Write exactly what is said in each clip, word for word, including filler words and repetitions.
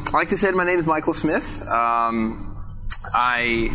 like I said, my name is Michael Smith. Um, I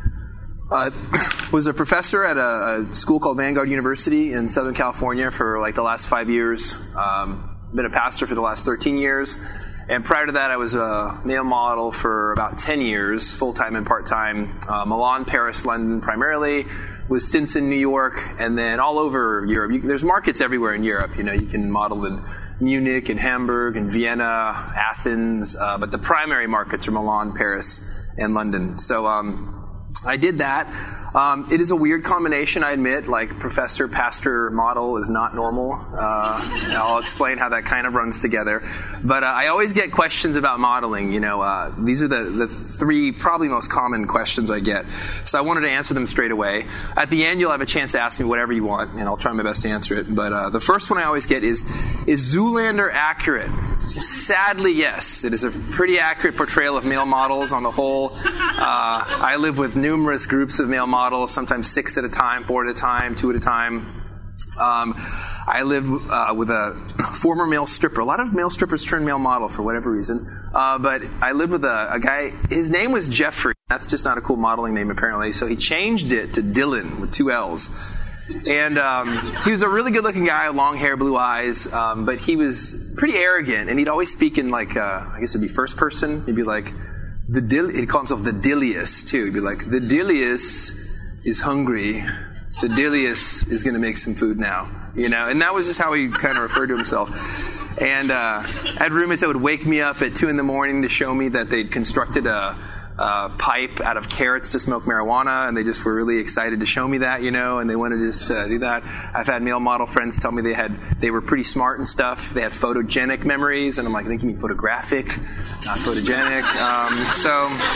uh, was a professor at a, a school called Vanguard University in Southern California for like the last five years. Um, been a pastor for the last thirteen years. And prior to that, I was a male model for about ten years, full-time and part-time. Uh, Milan, Paris, London primarily, with stints in New York, and then all over Europe. You, there's markets everywhere in Europe. You know, you can model in Munich and Hamburg and Vienna, Athens, uh, but the primary markets are Milan, Paris, and London. So um, I did that. Um, it is a weird combination, I admit. Like professor, pastor, model is not normal. Uh, I'll explain how that kind of runs together. But uh, I always get questions about modeling. You know, uh, these are the, the three probably most common questions I get. So I wanted to answer them straight away. At the end, you'll have a chance to ask me whatever you want, and I'll try my best to answer it. But uh, the first one I always get is, is Zoolander accurate? Sadly, yes. It is a pretty accurate portrayal of male models on the whole. Uh, I live with numerous groups of male models, sometimes six at a time, four at a time, two at a time. Um, I live uh, with a former male stripper. A lot of male strippers turn male model for whatever reason. Uh, but I lived with a, a guy, his name was Jeffrey. That's just not a cool modeling name, apparently. So he changed it to Dylan with two L's. And um, he was a really good-looking guy, long hair, blue eyes, um, but he was pretty arrogant, and he'd always speak in, like, uh, I guess it'd be first person. He'd be like, the Dil- he'd call himself the Dilius, too. He'd be like, the Dilius is hungry. The Dilius is going to make some food now, you know? And that was just how he kind of referred to himself. And uh, I had roommates that would wake me up at two in the morning to show me that they'd constructed a Uh, pipe out of carrots to smoke marijuana, and they just were really excited to show me that, you know, and they wanted to just uh, do that. I've had male model friends tell me they had they were pretty smart and stuff. They had photogenic memories, and I'm like, I think you mean photographic, not photogenic. Um, so,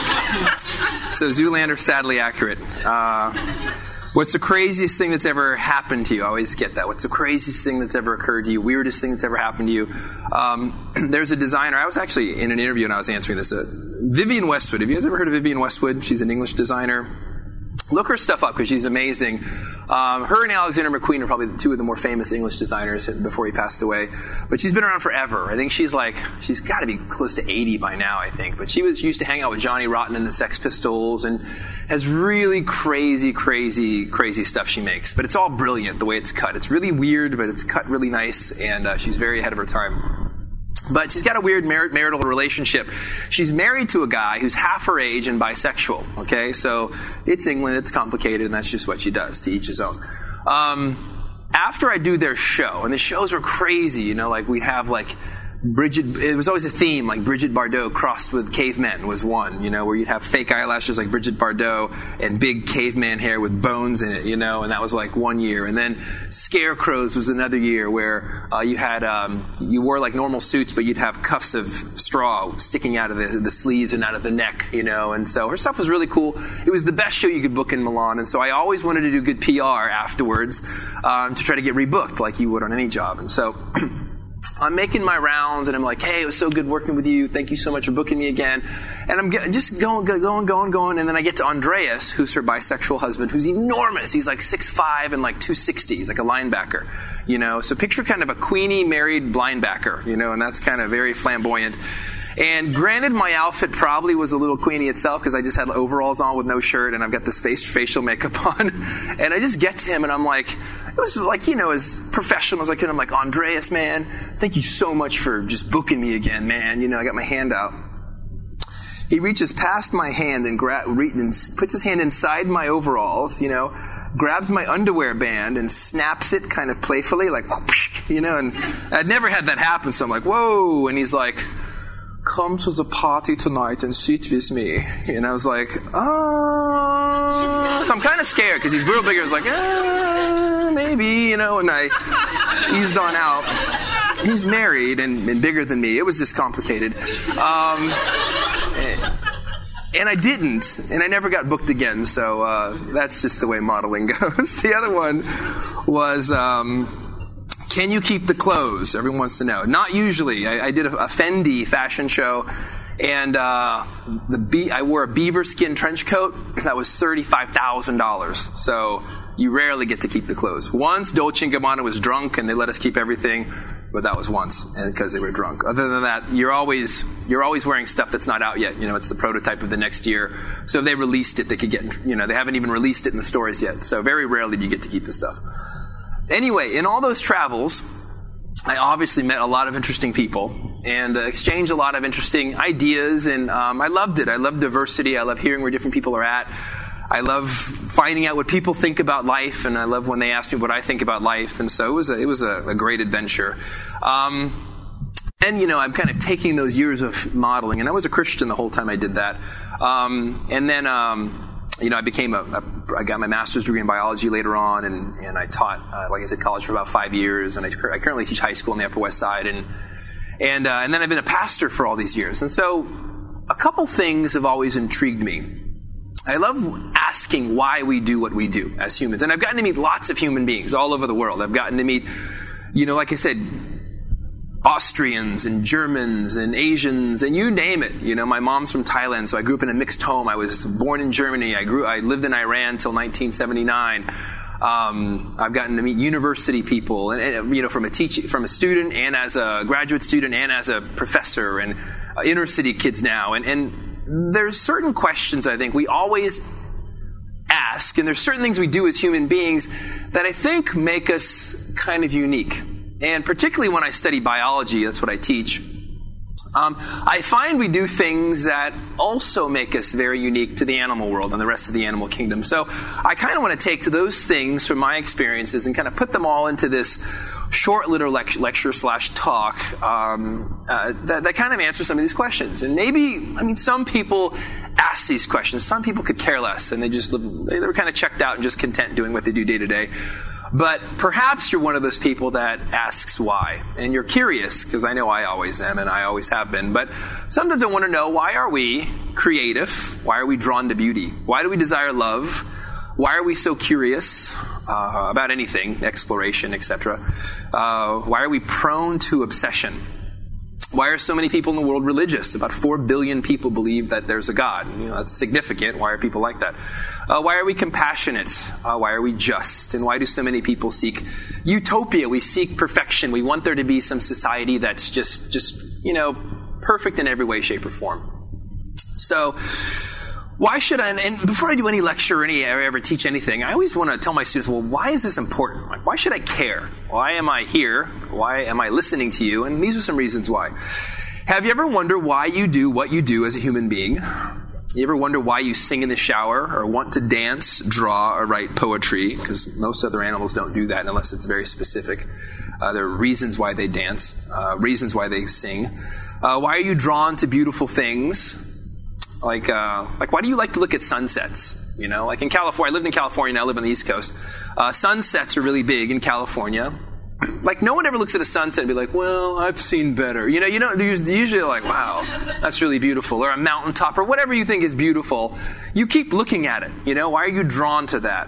so Zoolander, sadly accurate. Uh, What's the craziest thing that's ever happened to you? I always get that. What's the craziest thing that's ever occurred to you? Weirdest thing that's ever happened to you? Um, there's a designer. I was actually in an interview and I was answering this. Uh, Vivienne Westwood. Have you guys ever heard of Vivienne Westwood? She's an English designer. Look her stuff up because she's amazing. Um, her and Alexander McQueen are probably the two of the more famous English designers before he passed away. But she's been around forever. I think she's like, she's got to be close to eighty by now, I think. But she was used to hang out with Johnny Rotten and the Sex Pistols and has really crazy, crazy, crazy stuff she makes. But it's all brilliant the way it's cut. It's really weird, but it's cut really nice. And uh, she's very ahead of her time. But she's got a weird mar- marital relationship. She's married to a guy who's half her age and bisexual, okay? So it's England, it's complicated, and that's just what she does, to each his own. Um, after I do their show, and the shows were crazy, you know, like we'd have like Bridget, it was always a theme, like Bridget Bardot crossed with cavemen was one, you know, where you'd have fake eyelashes like Bridget Bardot and big caveman hair with bones in it, you know, and that was like one year. And then Scarecrows was another year where uh, you had, um, you wore like normal suits, but you'd have cuffs of straw sticking out of the, the sleeves and out of the neck, you know, and so her stuff was really cool. It was the best show you could book in Milan, and so I always wanted to do good P R afterwards um, to try to get rebooked like you would on any job. And so I'm making my rounds, and I'm like, hey, it was so good working with you. Thank you so much for booking me again. And I'm just going, going, going, going, and then I get to Andreas, who's her bisexual husband, who's enormous. He's like six five and like two sixty. He's like a linebacker, you know. So picture kind of a Queenie married linebacker, you know, and that's kind of very flamboyant. And granted, my outfit probably was a little Queenie itself because I just had overalls on with no shirt and I've got this face, facial makeup on. And I just get to him and I'm like, it was like, you know, as professional as I could. I'm like, Andreas, man, thank you so much for just booking me again, man. You know, I got my hand out. He reaches past my hand and, gra- re- and puts his hand inside my overalls, you know, grabs my underwear band and snaps it kind of playfully, like, whoosh, you know, and I'd never had that happen. So I'm like, whoa. And he's like, come to the party tonight and sit with me. And I was like, oh. So I'm kind of scared because he's real big. I was like, ah, maybe, you know, and I eased on out. He's married and, and bigger than me. It was just complicated. Um, and, and I didn't, and I never got booked again. So uh, that's just the way modeling goes. The other one was... Um, Can you keep the clothes? Everyone wants to know. Not usually. I, I did a, a Fendi fashion show, and uh, the be- I wore a beaver skin trench coat that was thirty-five thousand dollars. So you rarely get to keep the clothes. Once Dolce and Gabbana was drunk, and they let us keep everything. but that was once, and because they were drunk. Other than that, you're always you're always wearing stuff that's not out yet. You know, it's the prototype of the next year. So if they released it, they could get, you know, they haven't even released it in the stores yet. So very rarely do you get to keep the stuff. Anyway, in all those travels, I obviously met a lot of interesting people and uh, exchanged a lot of interesting ideas, and um, I loved it. I love diversity. I love hearing where different people are at. I love finding out what people think about life, and I love when they ask me what I think about life. And so it was a, it was a, a great adventure. Um, and, you know, I'm kind of taking those years of modeling, and I was a Christian the whole time I did that. Um, and then, um, you know, I became a, a, I got my master's degree in biology later on, and, and I taught, uh, like I said, college for about five years, and I, I currently teach high school in the Upper West Side, and and uh, and then I've been a pastor for all these years. And so a couple things have always intrigued me. I love asking why we do what we do as humans. And I've gotten to meet lots of human beings all over the world. I've gotten to meet, you know, like I said, Austrians and Germans and Asians and you name it. You know, my mom's from Thailand, so I grew up in a mixed home. I was born in Germany. I grew, I lived in Iran until nineteen seventy-nine. Um, I've gotten to meet university people, and, and you know, from a teach, from a student, and as a graduate student, and as a professor, and uh, inner city kids now, and, and there's certain questions I think we always ask, and there's certain things we do as human beings that I think make us kind of unique. And particularly when I study biology, that's what I teach, um, I find we do things that also make us very unique to the animal world and the rest of the animal kingdom. So I kind of want to take those things from my experiences and kind of put them all into this short little lecture, lecture slash talk um, uh, that, that kind of answers some of these questions. And maybe, I mean, some people ask these questions. Some people could care less, and they just live, they were kind of checked out and just content doing what they do day to day. But perhaps you're one of those people that asks why, and you're curious, because I know I always am, and I always have been. But sometimes I want to know, why are we creative? Why are we drawn to beauty? Why do we desire love? Why are we so curious uh, about anything, exploration, et cetera? Uh, why are we prone to obsession? Why are so many people in the world religious? About four billion people believe that there's a God. You know, that's significant. Why are people like that? Uh, why are we compassionate? Uh, why are we just? And why do so many people seek utopia? We seek perfection. We want there to be some society that's just, just you know, perfect in every way, shape, or form. So, why should I, and before I do any lecture or any, or ever teach anything, I always want to tell my students, well, why is this important? Like, why should I care? Why am I here? Why am I listening to you? And these are some reasons why. Have you ever wondered why you do what you do as a human being? You ever wonder why you sing in the shower, or want to dance, draw, or write poetry? Because most other animals don't do that unless it's very specific. Uh, there are reasons why they dance, uh, reasons why they sing. Uh, why are you drawn to beautiful things? Like, uh, like, why do you like to look at sunsets? You know, like in California, I lived in California, now I live on the East Coast. Uh, sunsets are really big in California. Like, no one ever looks at a sunset and be like, well, I've seen better. You know, you don't, usually like, wow, that's really beautiful. Or a mountaintop, or whatever you think is beautiful. You keep looking at it, you know, why are you drawn to that?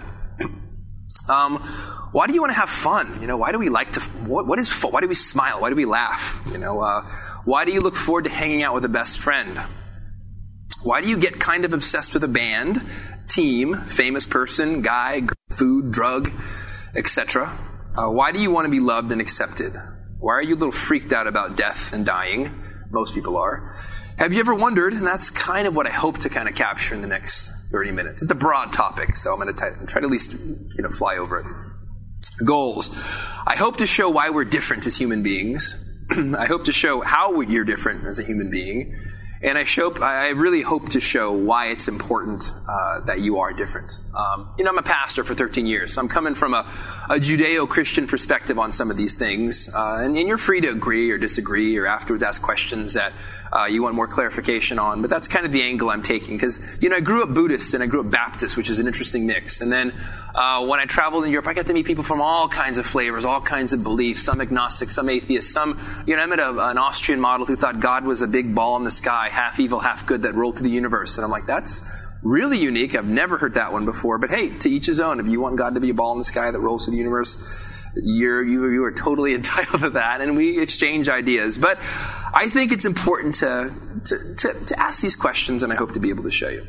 Um, why do you want to have fun? You know, why do we like to, what, what is, why do we smile? Why do we laugh? You know, uh, why do you look forward to hanging out with a best friend? Why do you get kind of obsessed with a band, team, famous person, guy, food, drug, et cetera? Uh, why do you want to be loved and accepted? Why are you a little freaked out about death and dying? Most people are. Have you ever wondered, and that's kind of what I hope to kind of capture in the next thirty minutes. It's a broad topic, so I'm going to try to at least, you know, fly over it. Goals. I hope to show why we're different as human beings. I hope to show how you're different as a human being. And I show, I really hope to show why it's important uh, that you are different. Um, you know, I'm a pastor for thirteen years. So I'm coming from a, a Judeo-Christian perspective on some of these things. Uh, and, and you're free to agree or disagree or afterwards ask questions that uh, you want more clarification on. But that's kind of the angle I'm taking. Because, you know, I grew up Buddhist and I grew up Baptist, which is an interesting mix. And then uh, when I traveled in Europe, I got to meet people from all kinds of flavors, all kinds of beliefs, some agnostic, some atheists, some, you know, I met a, an Austrian model who thought God was a big ball in the sky, half evil, half good, that rolled through the universe. And I'm like, that's really unique. I've never heard that one before. But hey, to each his own. If you want God to be a ball in the sky that rolls through the universe, you're, you, you are totally entitled to that. And we exchange ideas. But I think it's important to, to, to, to ask these questions, and I hope to be able to show you.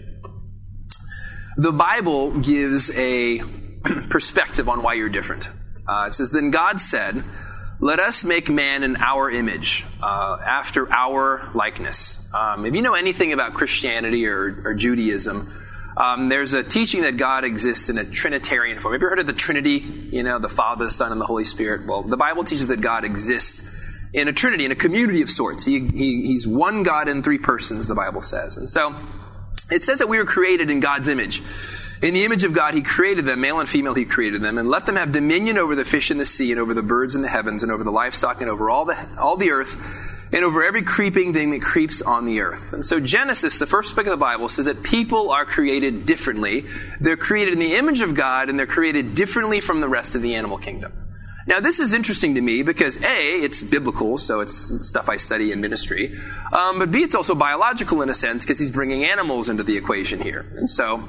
The Bible gives a perspective on why you're different. Uh, it says, then God said, let us make man in our image, uh, after our likeness. Um, if you know anything about Christianity or, or Judaism, um, there's a teaching that God exists in a Trinitarian form. Have you ever heard of the Trinity? You know, the Father, the Son, and the Holy Spirit. Well, the Bible teaches that God exists in a Trinity, in a community of sorts. He, he, he's one God in three persons, the Bible says. And so it says that we were created in God's image. In the image of God, He created them, male and female, He created them, and let them have dominion over the fish in the sea, and over the birds in the heavens, and over the livestock, and over all the all the earth, and over every creeping thing that creeps on the earth. And so Genesis, the first book of the Bible, says that people are created differently. They're created in the image of God, and they're created differently from the rest of the animal kingdom. Now, this is interesting to me because, A, it's biblical, so it's stuff I study in ministry, um, but B, it's also biological in a sense because He's bringing animals into the equation here. And so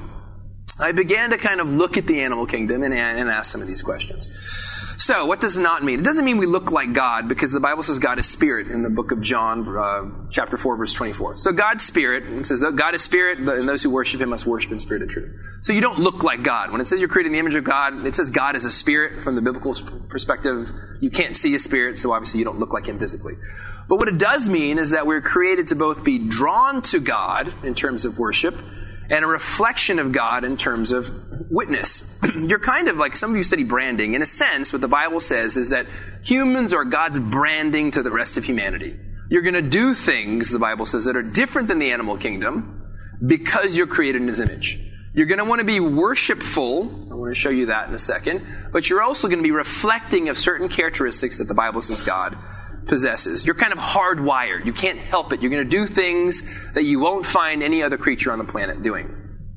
I began to kind of look at the animal kingdom and, and ask some of these questions. So, what does not mean? It doesn't mean we look like God, because the Bible says God is spirit in the book of John, uh, chapter four, verse twenty-four. So, God's spirit, it says God is spirit, and those who worship Him must worship in spirit and truth. So, you don't look like God. When it says you're created in the image of God, it says God is a spirit. From the biblical perspective, you can't see a spirit, so obviously you don't look like Him physically. But what it does mean is that we're created to both be drawn to God in terms of worship, and a reflection of God in terms of witness. You're kind of like, some of you study branding. In a sense, what the Bible says is that humans are God's branding to the rest of humanity. You're going to do things, the Bible says, that are different than the animal kingdom because you're created in His image. You're going to want to be worshipful. I want to show you that in a second. But you're also going to be reflecting of certain characteristics that the Bible says God possesses. You're kind of hardwired. You can't help it. You're going to do things that you won't find any other creature on the planet doing.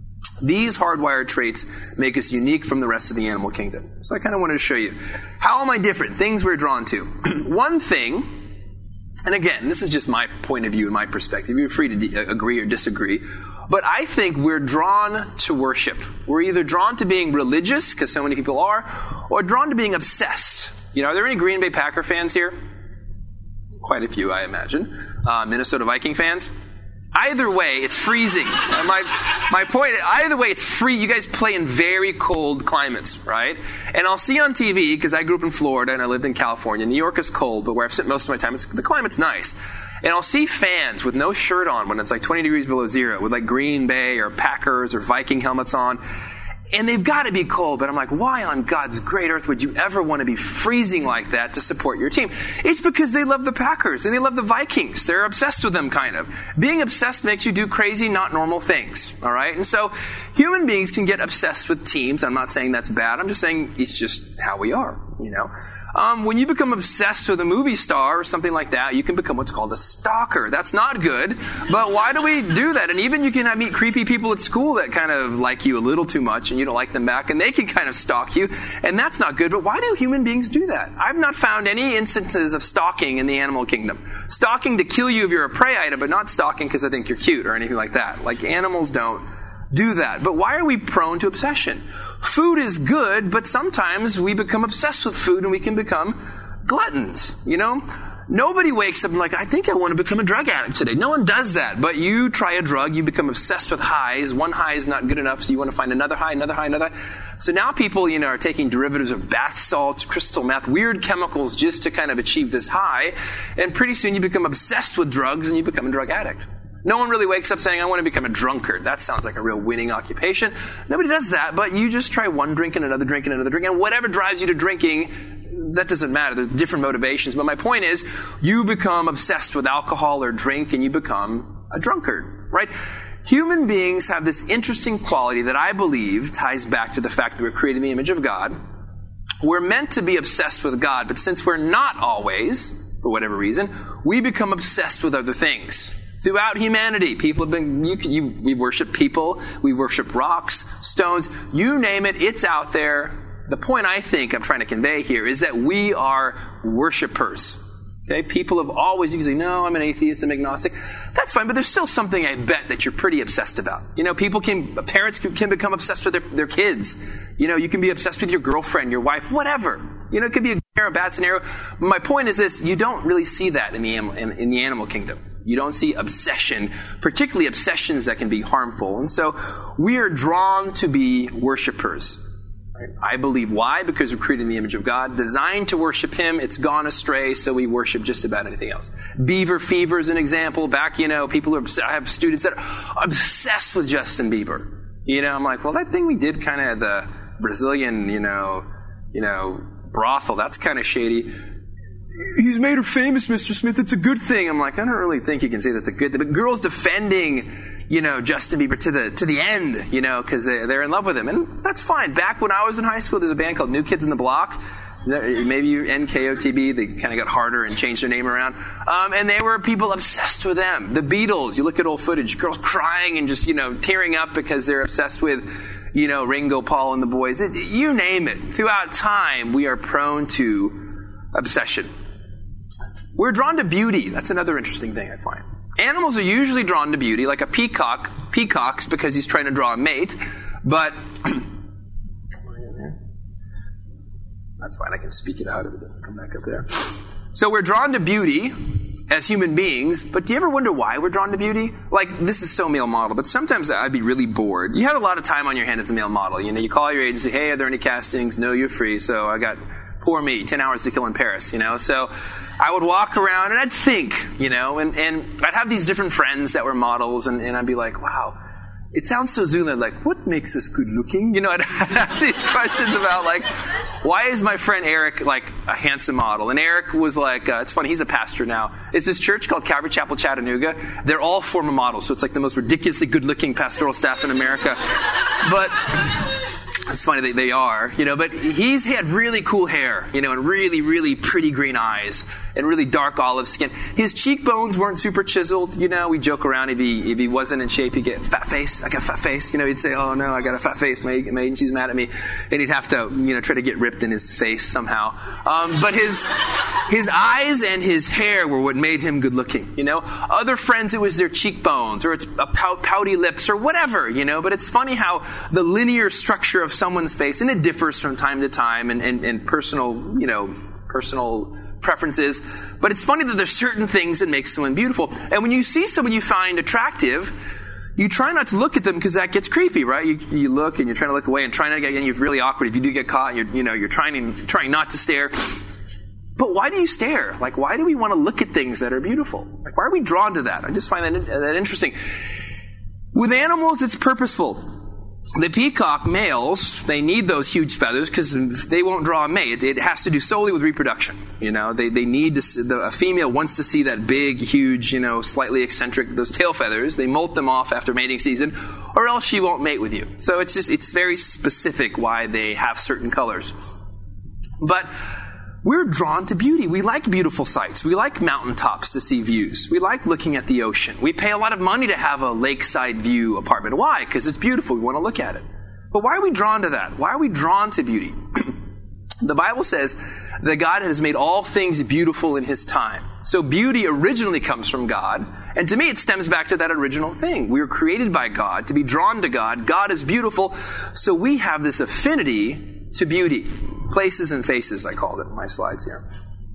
These hardwired traits make us unique from the rest of the animal kingdom. So I kind of wanted to show you, how am I different? Things we're drawn to. One thing, and again, this is just my point of view and my perspective. You're free to de- agree or disagree. But I think we're drawn to worship. We're either drawn to being religious, because so many people are, or drawn to being obsessed. You know, are there any Green Bay Packer fans here? Quite a few, I imagine. Uh, Minnesota Viking fans? Either way, it's freezing. Uh, my my point, either way, it's free. You guys play in very cold climates, right? And I'll see on T V, because I grew up in Florida and I lived in California. New York is cold, but where I've spent most of my time, it's, the climate's nice. And I'll see fans with no shirt on when it's like twenty degrees below zero, with like Green Bay or Packers or Viking helmets on. And they've got to be cold, but I'm like, why on God's great earth would you ever want to be freezing like that to support your team? It's because they love the Packers and they love the Vikings. They're obsessed with them, kind of. Being obsessed makes you do crazy, not normal things, all right? And so human beings can get obsessed with teams. I'm not saying that's bad. I'm just saying it's just how we are, you know? Um, when you become obsessed with a movie star or something like that, you can become what's called a stalker. That's not good, but why do we do that? And even you can meet creepy people at school that kind of like you a little too much and you don't like them back, and they can kind of stalk you, and that's not good. But why do human beings do that? I've not found any instances of stalking in the animal kingdom. Stalking to kill you if you're a prey item, but not stalking because I think you're cute or anything like that. Like, animals don't do that. But why are we prone to obsession? Food is good, but sometimes we become obsessed with food and we can become gluttons, you know? Nobody wakes up and like, I think I want to become a drug addict today. No one does that. But you try a drug, you become obsessed with highs. One high is not good enough, so you want to find another high, another high, another high. So now people, you know, are taking derivatives of bath salts, crystal meth, weird chemicals just to kind of achieve this high. And pretty soon you become obsessed with drugs and you become a drug addict. No one really wakes up saying, I want to become a drunkard. That sounds like a real winning occupation. Nobody does that, but you just try one drink and another drink and another drink, and whatever drives you to drinking, that doesn't matter. There's different motivations. But my point is, you become obsessed with alcohol or drink, and you become a drunkard, right? Human beings have this interesting quality that I believe ties back to the fact that we're created in the image of God. We're meant to be obsessed with God, but since we're not always, for whatever reason, we become obsessed with other things. Throughout humanity, people have been, you, you, we worship people, we worship rocks, stones, you name it, it's out there. The point I think I'm trying to convey here is that we are worshipers. Okay, people have always, you can say, no, I'm an atheist, I'm agnostic. That's fine, but there's still something I bet that you're pretty obsessed about. You know, people can, parents can, can become obsessed with their, their kids. You know, you can be obsessed with your girlfriend, your wife, whatever. You know, it could be a good or a bad scenario. My point is this, you don't really see that in the, in, in the animal kingdom. You don't see obsession, particularly obsessions that can be harmful. And so we are drawn to be worshipers. Right? I believe. Why? Because we're created in the image of God, designed to worship Him. It's gone astray, so we worship just about anything else. Beaver fever is an example. Back, you know, people are, I have students that are obsessed with Justin Bieber. You know, I'm like, well, that thing we did kind of the Brazilian, you know, you know, brothel, that's kind of shady. He's made her famous, Mister Smith. It's a good thing. I'm like, I don't really think you can say that's a good thing. But girls defending, you know, Justin Bieber to the to the end, you know, because they, they're in love with him. And that's fine. Back when I was in high school, there's a band called New Kids on the Block. Maybe you N K O T B. They kind of got harder and changed their name around. Um, and they were people obsessed with them. The Beatles, you look at old footage, girls crying and just, you know, tearing up because they're obsessed with, you know, Ringo, Paul, and the boys. It, you name it. Throughout time, we are prone to obsession. We're drawn to beauty. That's another interesting thing I find. Animals are usually drawn to beauty, like a peacock. Peacocks because he's trying to draw a mate. But that's fine. I can speak it out if it doesn't come back up there. So we're drawn to beauty as human beings, but do you ever wonder why we're drawn to beauty? Like, this is so male model, but sometimes I'd be really bored. You have a lot of time on your hand as a male model. You know, you call your agency, hey, are there any castings? No, you're free. So I got, poor me, ten hours to kill in Paris, you know? So I would walk around and I'd think, you know, and, and I'd have these different friends that were models, and, and I'd be like, wow, it sounds so Zulu, like, what makes us good looking? You know, I'd ask these questions about, like, why is my friend Eric, like, a handsome model? And Eric was like, uh, it's funny, he's a pastor now. It's this church called Calvary Chapel, Chattanooga. They're all former models, so it's like the most ridiculously good-looking pastoral staff in America. But it's funny that they are, you know, but he's, he had really cool hair, you know, and really, really pretty green eyes and really dark olive skin. His cheekbones weren't super chiseled, you know. We joke around if he, if he wasn't in shape, he'd get fat face. I got a fat face. You know, he'd say, oh no, I got a fat face. My, my agency's mad at me. And he'd have to, you know, try to get ripped in his face somehow. Um, but his, his eyes and his hair were what made him good looking, you know. Other friends, it was their cheekbones or it's a pout, pouty lips or whatever, you know. But it's funny how the linear structure of someone's face, and it differs from time to time and, and, and personal, you know, personal preferences. But it's funny that there's certain things that make someone beautiful. And when you see someone you find attractive, you try not to look at them because that gets creepy, right? You, you look and you're trying to look away and trying to get, and you're really awkward. If you do get caught, you're, you know, you're trying, trying not to stare. But why do you stare? Like, why do we want to look at things that are beautiful? Like, why are we drawn to that? I just find that, that interesting. With animals, it's purposeful. The peacock males, they need those huge feathers because they won't draw a mate. It, it has to do solely with reproduction. You know, they they need to. See, the, a female wants to see that big, huge, you know, slightly eccentric those tail feathers. They molt them off after mating season, or else she won't mate with you. So it's just it's very specific why they have certain colors. But we're drawn to beauty. We like beautiful sights. We like mountaintops to see views. We like looking at the ocean. We pay a lot of money to have a lakeside view apartment. Why? Because it's beautiful. We want to look at it. But why are we drawn to that? Why are we drawn to beauty? The Bible says that God has made all things beautiful in His time. So beauty originally comes from God. And to me, it stems back to that original thing. We were created by God to be drawn to God. God is beautiful. So we have this affinity to beauty. Places and faces, I called it in my slides here.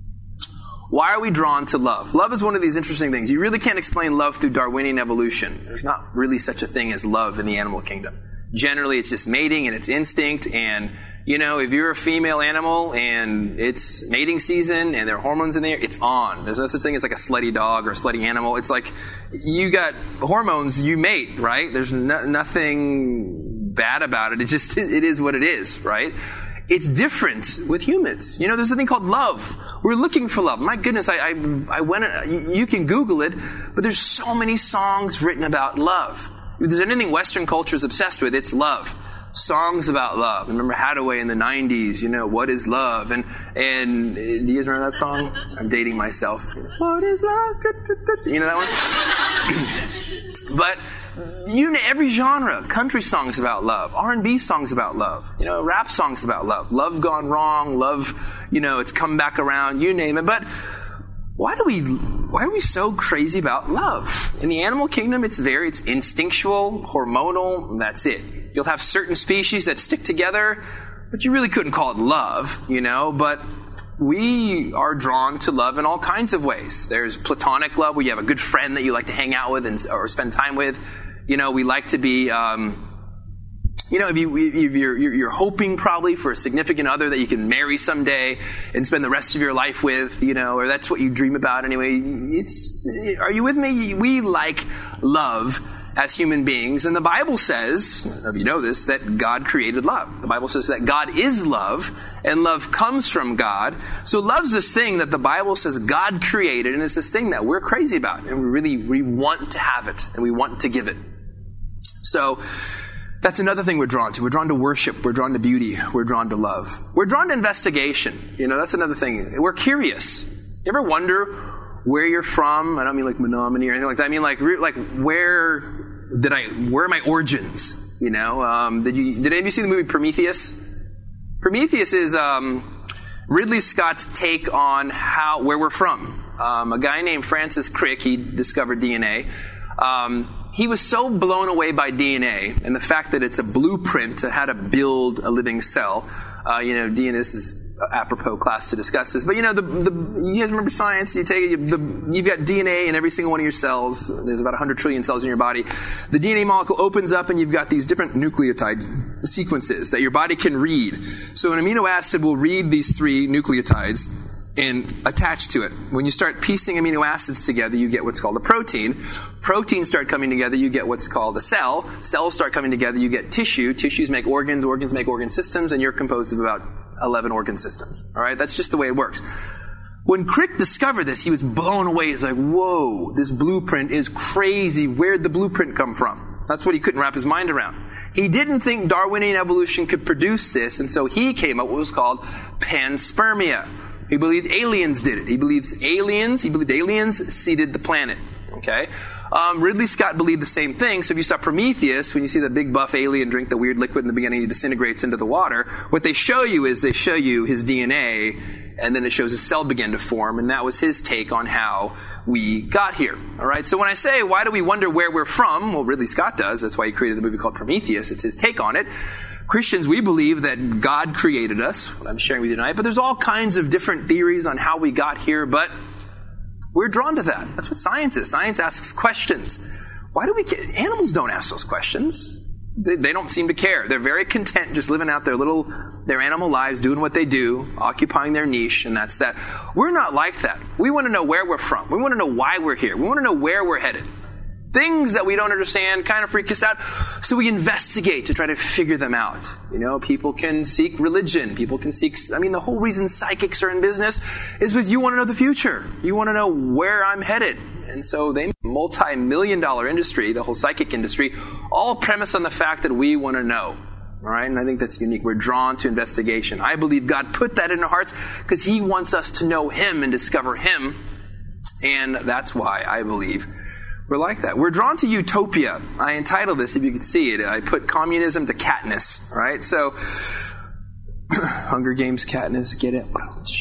Why are we drawn to love? Love is one of these interesting things. You really can't explain love through Darwinian evolution. There's not really such a thing as love in the animal kingdom. Generally, it's just mating and it's instinct. And, you know, if you're a female animal and it's mating season and there are hormones in there, it's on. There's no such thing as like a slutty dog or a slutty animal. It's like you got hormones, you mate, right? There's no, nothing bad about it. It's just, it is what it is, right? It's different with humans. You know, there's a thing called love. We're looking for love. My goodness, I, I, I went, you, you can Google it, but there's so many songs written about love. If there's anything Western culture is obsessed with, it's love. Songs about love. Remember Hathaway in the nineties, you know, what is love? And, and, do you guys remember that song? I'm dating myself. What is love? You know that one? But, you know, every genre, country songs about love, R and B songs about love, you know, rap songs about love, love gone wrong, love, you know, it's come back around, you name it. But why do we, why are we so crazy about love? In the animal kingdom, it's very, it's instinctual, hormonal, and that's it. You'll have certain species that stick together, but you really couldn't call it love, you know, but we are drawn to love in all kinds of ways. There's platonic love where you have a good friend that you like to hang out with and or spend time with. You know, we like to be, um, You know, if, you, if you're, you're hoping probably for a significant other that you can marry someday and spend the rest of your life with, you know, or that's what you dream about anyway. It's, are you with me? We like love as human beings. And the Bible says, I don't know if you know this, that God created love. The Bible says that God is love, and love comes from God. So love's this thing that the Bible says God created, and it's this thing that we're crazy about. And we really, we want to have it, and we want to give it. So, that's another thing we're drawn to. We're drawn to worship. We're drawn to beauty. We're drawn to love. We're drawn to investigation. You know, that's another thing. We're curious. You ever wonder where you're from? I don't mean like Menominee or anything like that. I mean like, like where did I, where are my origins? You know, um, did you, did any of you see the movie Prometheus? Prometheus is, um, Ridley Scott's take on how, where we're from. Um, a guy named Francis Crick, he discovered D N A. Um, He was so blown away by D N A and the fact that it's a blueprint to how to build a living cell. Uh, you know, D N A is apropos class to discuss this. But, you know, the, the, you guys remember science? You take the, you've got D N A in every single one of your cells. There's about one hundred trillion cells in your body. The D N A molecule opens up and you've got these different nucleotide sequences that your body can read. So an amino acid will read these three nucleotides and attach to it. When you start piecing amino acids together, you get what's called a protein. Proteins start coming together, you get what's called a cell. Cells start coming together, you get tissue. Tissues make organs, organs make organ systems, and you're composed of about eleven organ systems. All right, that's just the way it works. When Crick discovered this, he was blown away. He's like, whoa, this blueprint is crazy. Where'd the blueprint come from? That's what he couldn't wrap his mind around. He didn't think Darwinian evolution could produce this, and so he came up with what was called panspermia. He believed aliens did it. He believes aliens, he believed aliens seeded the planet. Okay? Um, Ridley Scott believed the same thing. So if you saw Prometheus, when you see the big buff alien drink the weird liquid in the beginning, he disintegrates into the water, what they show you is they show you his D N A, and then it shows his cell begin to form, and that was his take on how we got here. All right? So when I say, why do we wonder where we're from? Well, Ridley Scott does. That's why he created the movie called Prometheus. It's his take on it. Christians, we believe that God created us, what I'm sharing with you tonight, but there's all kinds of different theories on how we got here, but we're drawn to that. That's what science is. Science asks questions. Why do we care? Animals don't ask those questions. They, they don't seem to care. They're very content just living out their little, their animal lives, doing what they do, occupying their niche, and that's that. We're not like that. We want to know where we're from. We want to know why we're here. We want to know where we're headed. Things that we don't understand kind of freak us out, so we investigate to try to figure them out. You know, people can seek religion. People can seek, I mean, the whole reason psychics are in business is because you want to know the future. You want to know where I'm headed. And so they make a multi-million dollar industry, the whole psychic industry, all premised on the fact that we want to know. All right? And I think that's unique. We're drawn to investigation. I believe God put that in our hearts because He wants us to know Him and discover Him. And that's why I believe we're like that. We're drawn to utopia. I entitled this, if you could see it, I put communism to Katniss. All right? So, Hunger Games, Katniss, get it?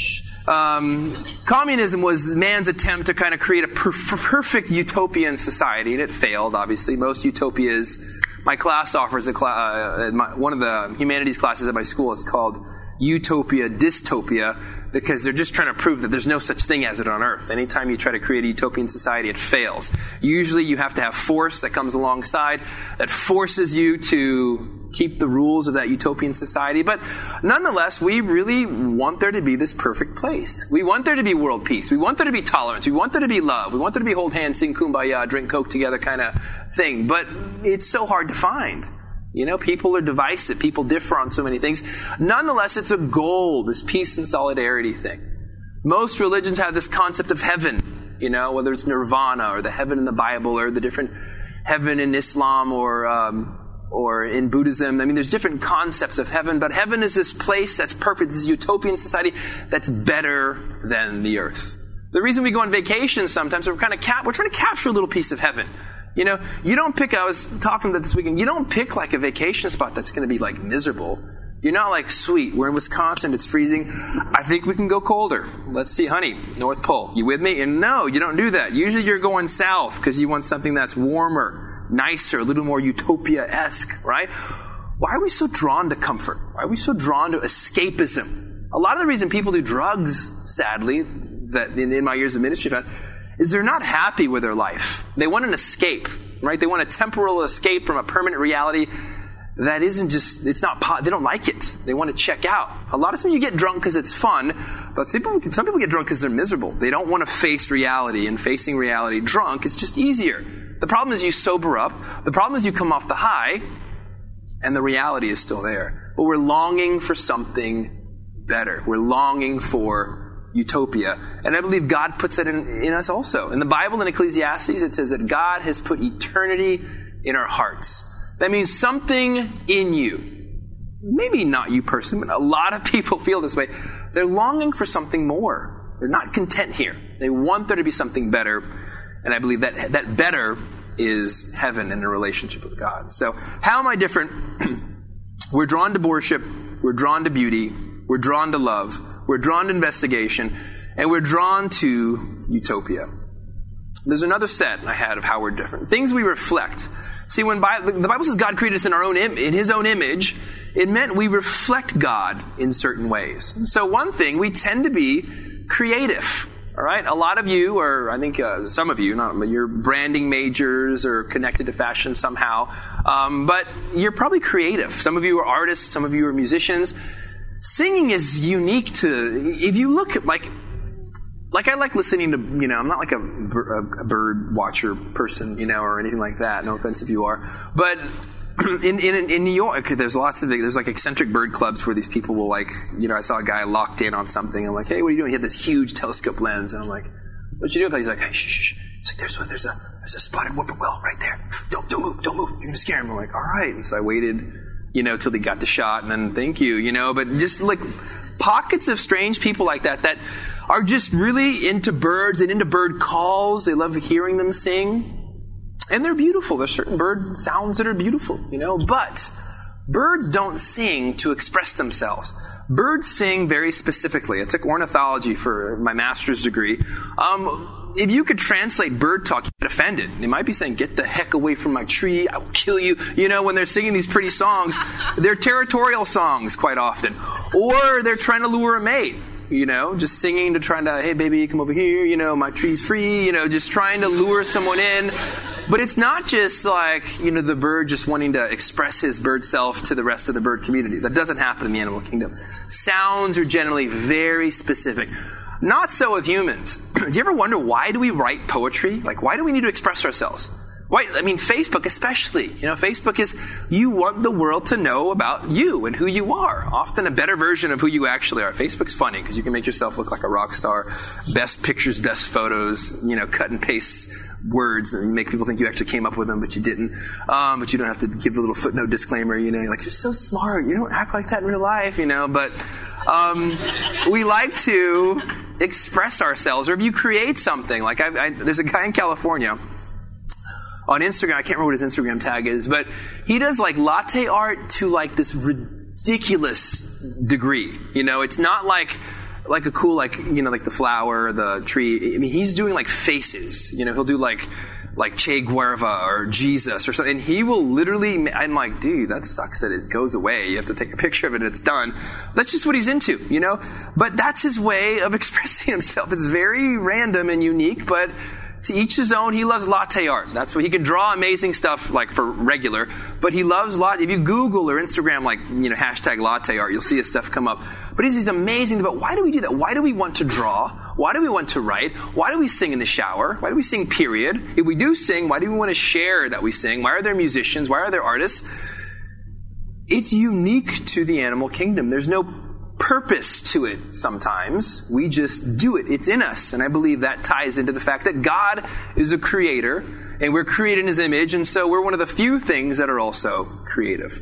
Um, communism was man's attempt to kind of create a per- perfect utopian society, and it failed, obviously. Most utopias, my class offers a cl- uh, my, one of the humanities classes at my school, it's called Utopia Dystopia, because they're just trying to prove that there's no such thing as it on Earth. Anytime you try to create a utopian society, it fails. Usually you have to have force that comes alongside, that forces you to keep the rules of that utopian society. But nonetheless, we really want there to be this perfect place. We want there to be world peace. We want there to be tolerance. We want there to be love. We want there to be hold hands, sing kumbaya, drink Coke together kind of thing. But it's so hard to find. You know, people are divisive. People differ on so many things. Nonetheless, it's a goal, this peace and solidarity thing. Most religions have this concept of heaven, you know, whether it's nirvana or the heaven in the Bible or the different heaven in Islam or um, or in Buddhism. I mean, there's different concepts of heaven, but heaven is this place that's perfect, this utopian society that's better than the earth. The reason we go on vacation sometimes, we're kind of cap- we're trying to capture a little piece of heaven. You know, you don't pick, I was talking about this weekend, you don't pick like a vacation spot that's going to be like miserable. You're not like, sweet, we're in Wisconsin, it's freezing, I think we can go colder. Let's see, honey, North Pole, you with me? And no, you don't do that. Usually you're going south because you want something that's warmer, nicer, a little more utopia-esque, right? Why are we so drawn to comfort? Why are we so drawn to escapism? A lot of the reason people do drugs, sadly, that in, in my years of ministry, is they're not happy with their life. They want an escape, right? They want a temporal escape from a permanent reality that isn't just, it's not, they don't like it. They want to check out. A lot of times you get drunk because it's fun, but some people, some people get drunk because they're miserable. They don't want to face reality, and facing reality drunk is just easier. The problem is you sober up. The problem is you come off the high, and the reality is still there. But we're longing for something better. We're longing for utopia. And I believe God puts that in, in us also. In the Bible, in Ecclesiastes, it says that God has put eternity in our hearts. That means something in you. Maybe not you personally, but a lot of people feel this way. They're longing for something more. They're not content here. They want there to be something better. And I believe that that better is heaven and a relationship with God. So how am I different? We're drawn to worship. We're drawn to beauty. We're drawn to love. We're drawn to investigation. And we're drawn to utopia. There's another set I had of how we're different. Things we reflect. See, when Bi- the Bible says God created us in our own im- in His own image, it meant we reflect God in certain ways. So one thing, we tend to be creative. All right, a lot of you, or I think uh, some of you, not but you're branding majors or connected to fashion somehow, um, but you're probably creative. Some of you are artists. Some of you are musicians. Singing is unique to. If you look at like. Like, I like listening to, you know, I'm not like a, a bird watcher person, you know, or anything like that. No offense if you are. But in, in, in New York, there's lots of, there's like eccentric bird clubs where these people will like, you know, I saw a guy locked in on something. I'm like, hey, what are you doing? He had this huge telescope lens. And I'm like, what you doing? He's like, hey, shh, shh, shh. He's like, there's a, there's a, there's a spotted whippoorwill right there. Don't, don't move, don't move. You're going to scare him. I'm like, all right. And so I waited, you know, till he got the shot and then thank you, you know, but just like pockets of strange people like that, that are just really into birds and into bird calls. They love hearing them sing. And they're beautiful. There's certain bird sounds that are beautiful, you know. But birds don't sing to express themselves. Birds sing very specifically. I took ornithology for my master's degree. Um, if you could translate bird talk, you'd get offended. They might be saying, get the heck away from my tree. I will kill you. You know, when they're singing these pretty songs, they're territorial songs quite often. Or they're trying to lure a mate. You know, just singing to trying to, hey baby, come over here, you know, my tree's free, you know, just trying to lure someone in. But it's not just like, you know, the bird just wanting to express his bird self to the rest of the bird community. That doesn't happen in the animal kingdom. Sounds are generally very specific. Not so with humans. Do you ever wonder, why do we write poetry? Like, why do we need to express ourselves? Why? I mean, Facebook especially. You know, Facebook is, you want the world to know about you and who you are. Often a better version of who you actually are. Facebook's funny because you can make yourself look like a rock star. Best pictures, best photos, you know, cut and paste words and make people think you actually came up with them, but you didn't. Um, but you don't have to give a little footnote disclaimer, you know, you're like, you're so smart. You don't act like that in real life, you know, but um, we like to express ourselves. Or if you create something, like I, I, there's a guy in California on Instagram, I can't remember what his Instagram tag is, but he does like latte art to like this ridiculous degree. You know, it's not like like a cool, like, you know, like the flower, the tree. I mean, he's doing like faces. You know, he'll do like like Che Guevara or Jesus or something. And he will literally, I'm like, dude, that sucks that it goes away. You have to take a picture of it and it's done. That's just what he's into, you know? But that's his way of expressing himself. It's very random and unique, but to each his own. He loves latte art. That's what he can draw amazing stuff like for regular, but he loves latte. If you Google or Instagram like, you know, hashtag latte art, you'll see his stuff come up. But he's, he's amazing. But why do we do that? Why do we want to draw? Why do we want to write? Why do we sing in the shower? Why do we sing, period? If we do sing, why do we want to share that we sing? Why are there musicians? Why are there artists? It's unique to the animal kingdom. There's no purpose to it sometimes. We just do it. It's in us. And I believe that ties into the fact that God is a creator and we're created in His image. And so we're one of the few things that are also creative.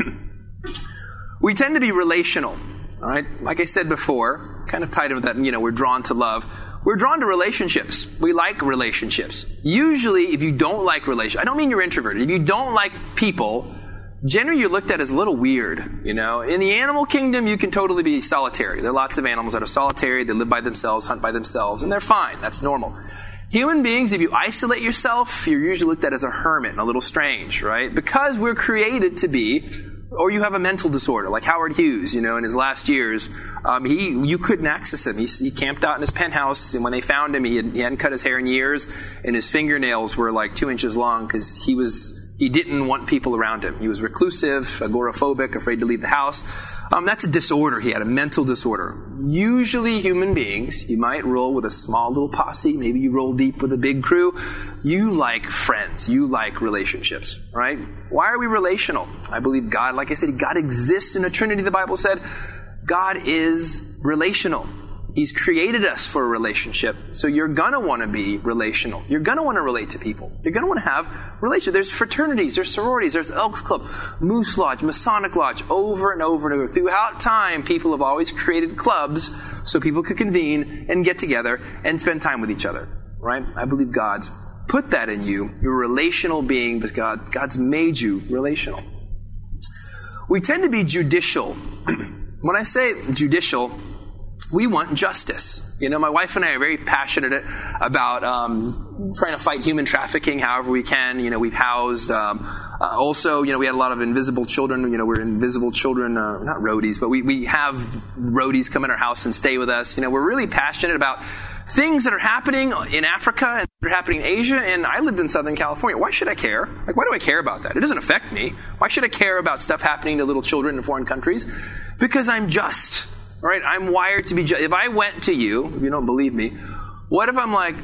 We tend to be relational. All right. Like I said before, kind of tied in with that, you know, we're drawn to love. We're drawn to relationships. We like relationships. Usually, if you don't like relationships, I don't mean you're introverted. If you don't like people, generally you're looked at as a little weird, you know. In the animal kingdom, you can totally be solitary. There are lots of animals that are solitary. They live by themselves, hunt by themselves, and they're fine. That's normal. Human beings, if you isolate yourself, you're usually looked at as a hermit and a little strange, right? Because we're created to be, or you have a mental disorder, like Howard Hughes, you know, in his last years, um, he you couldn't access him. He, he camped out in his penthouse, and when they found him, he, had, he hadn't cut his hair in years, and his fingernails were like two inches long because he was He didn't want people around him. He was reclusive, agoraphobic, afraid to leave the house. Um, that's a disorder. He had a mental disorder. Usually human beings, you might roll with a small little posse. Maybe you roll deep with a big crew. You like friends. You like relationships, right? Why are we relational? I believe God, like I said, God exists in a Trinity, the Bible said. God is relational. He's created us for a relationship. So you're going to want to be relational. You're going to want to relate to people. You're going to want to have relationships. There's fraternities, there's sororities, there's Elks Club, Moose Lodge, Masonic Lodge, over and over and over. Throughout time, people have always created clubs so people could convene and get together and spend time with each other, right? I believe God's put that in you. You're a relational being, but God, God's made you relational. We tend to be judicial. When I say judicial, we want justice. You know, my wife and I are very passionate about um, trying to fight human trafficking however we can. You know, we've housed, um, uh, also, you know, we had a lot of invisible children. You know, we're invisible children, uh, not roadies, but we, we have roadies come in our house and stay with us. You know, we're really passionate about things that are happening in Africa and that are happening in Asia, and I lived in Southern California. Why should I care? Like, why do I care about that? It doesn't affect me. Why should I care about stuff happening to little children in foreign countries? Because I'm just. All right, I'm wired to be just. If I went to you, if you don't believe me, what if I'm like,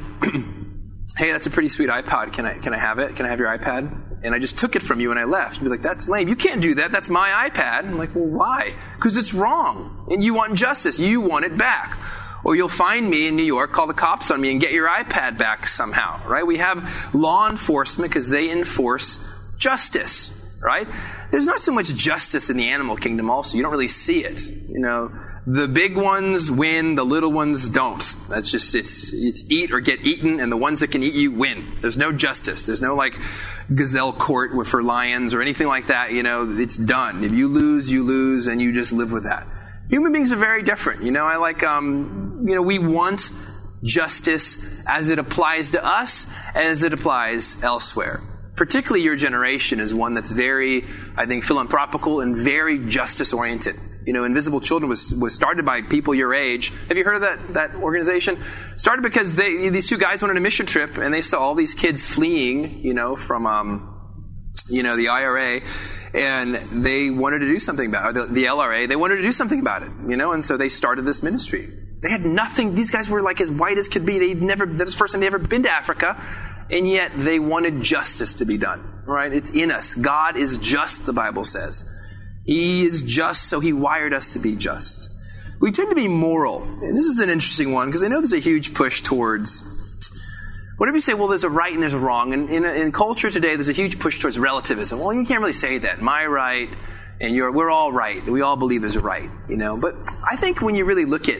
hey, that's a pretty sweet iPod. Can I can I have it? Can I have your iPad? And I just took it from you and I left. You'd be like, that's lame. You can't do that. That's my iPad. I'm like, well, why? Because it's wrong. And you want justice. You want it back. Or you'll find me in New York, call the cops on me, and get your iPad back somehow. Right? We have law enforcement because they enforce justice. Right? There's not so much justice in the animal kingdom also. You don't really see it. You know, the big ones win, the little ones don't. That's just, it's it's eat or get eaten, and the ones that can eat you win. There's no justice. There's no like gazelle court for lions or anything like that. You know, it's done. If you lose, you lose, and you just live with that. Human beings are very different. You know, I like, um, you know, we want justice as it applies to us, as it applies elsewhere. Particularly your generation is one that's very, I think, philanthropical and very justice-oriented. You know, Invisible Children was was started by people your age. Have you heard of that that organization? Started because they, these two guys went on a mission trip and they saw all these kids fleeing, you know, from, um, you know, the I R A, and they wanted to do something about it. The, the L R A, they wanted to do something about it, you know, and so they started this ministry. They had nothing. These guys were like as white as could be. They'd never, that was the first time they'd ever been to Africa. And yet they wanted justice to be done, right? It's in us. God is just, the Bible says. He is just, so he wired us to be just. We tend to be moral. And this is an interesting one, because I know there's a huge push towards, whenever you say, well, there's a right and there's a wrong, and in, in culture today, there's a huge push towards relativism. Well, you can't really say that. My right, and you're, we're all right. We all believe there's a right, you know? But I think when you really look at,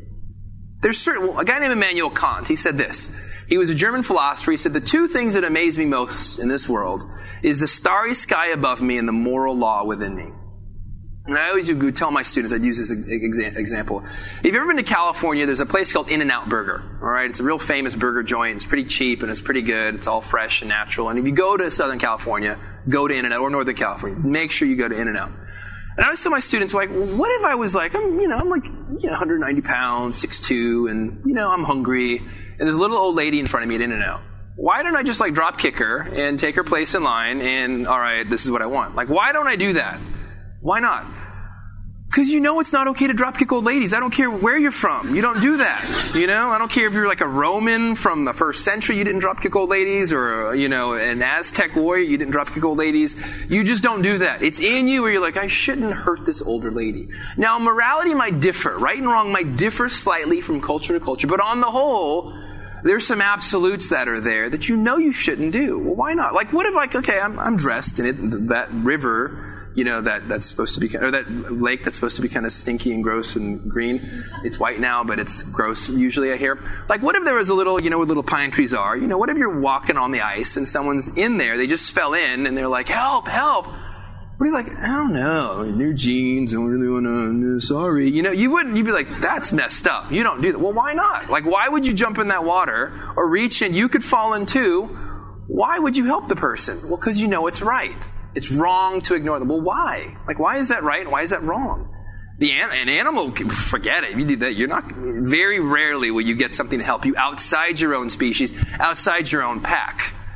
there's certain, well, a guy named Immanuel Kant, he said this. He was a German philosopher. He said, the two things that amaze me most in this world is the starry sky above me and the moral law within me. And I always would tell my students, I'd use this exa- example. If you've ever been to California, there's a place called In-N-Out Burger. All right, it's a real famous burger joint. It's pretty cheap and it's pretty good. It's all fresh and natural. And if you go to Southern California, go to In-N-Out, or Northern California, make sure you go to In-N-Out. And I always tell my students, like, well, what if I was like, I'm, you know, I'm like, you know, one hundred ninety pounds, six foot two, and, you know, I'm hungry, and there's a little old lady in front of me at In-N-Out. Why don't I just, like, drop kick her and take her place in line and, all right, this is what I want? Like, why don't I do that? Why not? Because you know it's not okay to drop kick old ladies. I don't care where you're from. You don't do that. You know, I don't care if you're like a Roman from the first century, you didn't drop kick old ladies, or, you know, an Aztec warrior, you didn't drop kick old ladies. You just don't do that. It's in you where you're like, I shouldn't hurt this older lady. Now, morality might differ. Right and wrong might differ slightly from culture to culture. But on the whole, there's some absolutes that are there that you know you shouldn't do. Well, why not? Like, what if, like, okay, I'm, I'm dressed in it, that river, you know, that, that's supposed to be, or that lake that's supposed to be kind of stinky and gross and green. It's white now, but it's gross usually, I hear. Like, what if there was a little, you know, where little pine trees are? You know, what if you're walking on the ice and someone's in there, they just fell in, and they're like, help, help. What are you like, I don't know, new jeans, I don't really want to, sorry. You know, you wouldn't, you'd be like, that's messed up. You don't do that. Well, why not? Like, why would you jump in that water or reach in? You could fall in too. Why would you help the person? Well, because you know it's right. It's wrong to ignore them. Well, why? Like, why is that right and why is that wrong? The an, an animal, forget it. If you do that, you're not, very rarely will you get something to help you outside your own species, outside your own pack.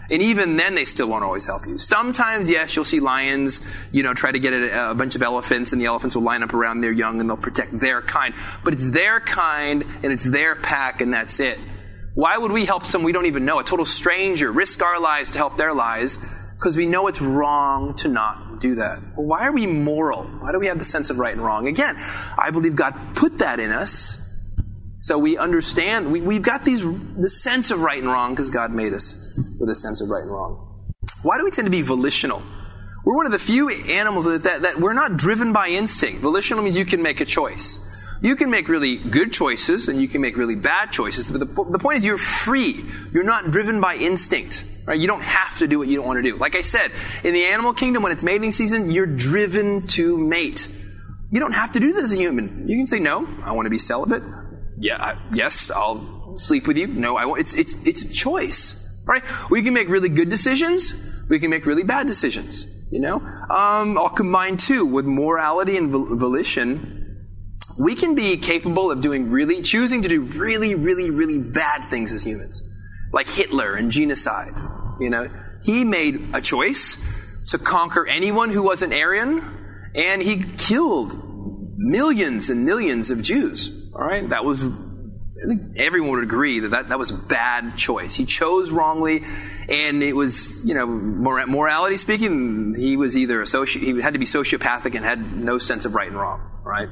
And even then, they still won't always help you. Sometimes, yes, you'll see lions, you know, try to get a, a bunch of elephants, and the elephants will line up around their young, and they'll protect their kind. But it's their kind, and it's their pack, and that's it. Why would we help someone we don't even know, a total stranger, risk our lives to help their lives? Because we know it's wrong to not do that. Well, why are we moral? Why do we have the sense of right and wrong? Again, I believe God put that in us. So we understand, we, we've got these the sense of right and wrong because God made us with a sense of right and wrong. Why do we tend to be volitional? We're one of the few animals that, that, that we're not driven by instinct. Volitional means you can make a choice. You can make really good choices and you can make really bad choices. But the, the point is you're free. You're not driven by instinct. Right? You don't have to do what you don't want to do. Like I said, in the animal kingdom, when it's mating season, you're driven to mate. You don't have to do this as a human. You can say, no, I want to be celibate. Yeah, I, yes, I'll sleep with you. No, I won't. It's, it's, it's a choice, right? We can make really good decisions. We can make really bad decisions, you know? Um, I'll combine two with morality and volition. We can be capable of doing really, choosing to do really, really, really bad things as humans. Like Hitler and genocide, you know? He made a choice to conquer anyone who wasn't Aryan, and he killed millions and millions of Jews. All right, that was, I think everyone would agree that, that that was a bad choice. He chose wrongly, and it was, you know, mor- morality speaking, he was either a soci- he had to be sociopathic and had no sense of right and wrong, right?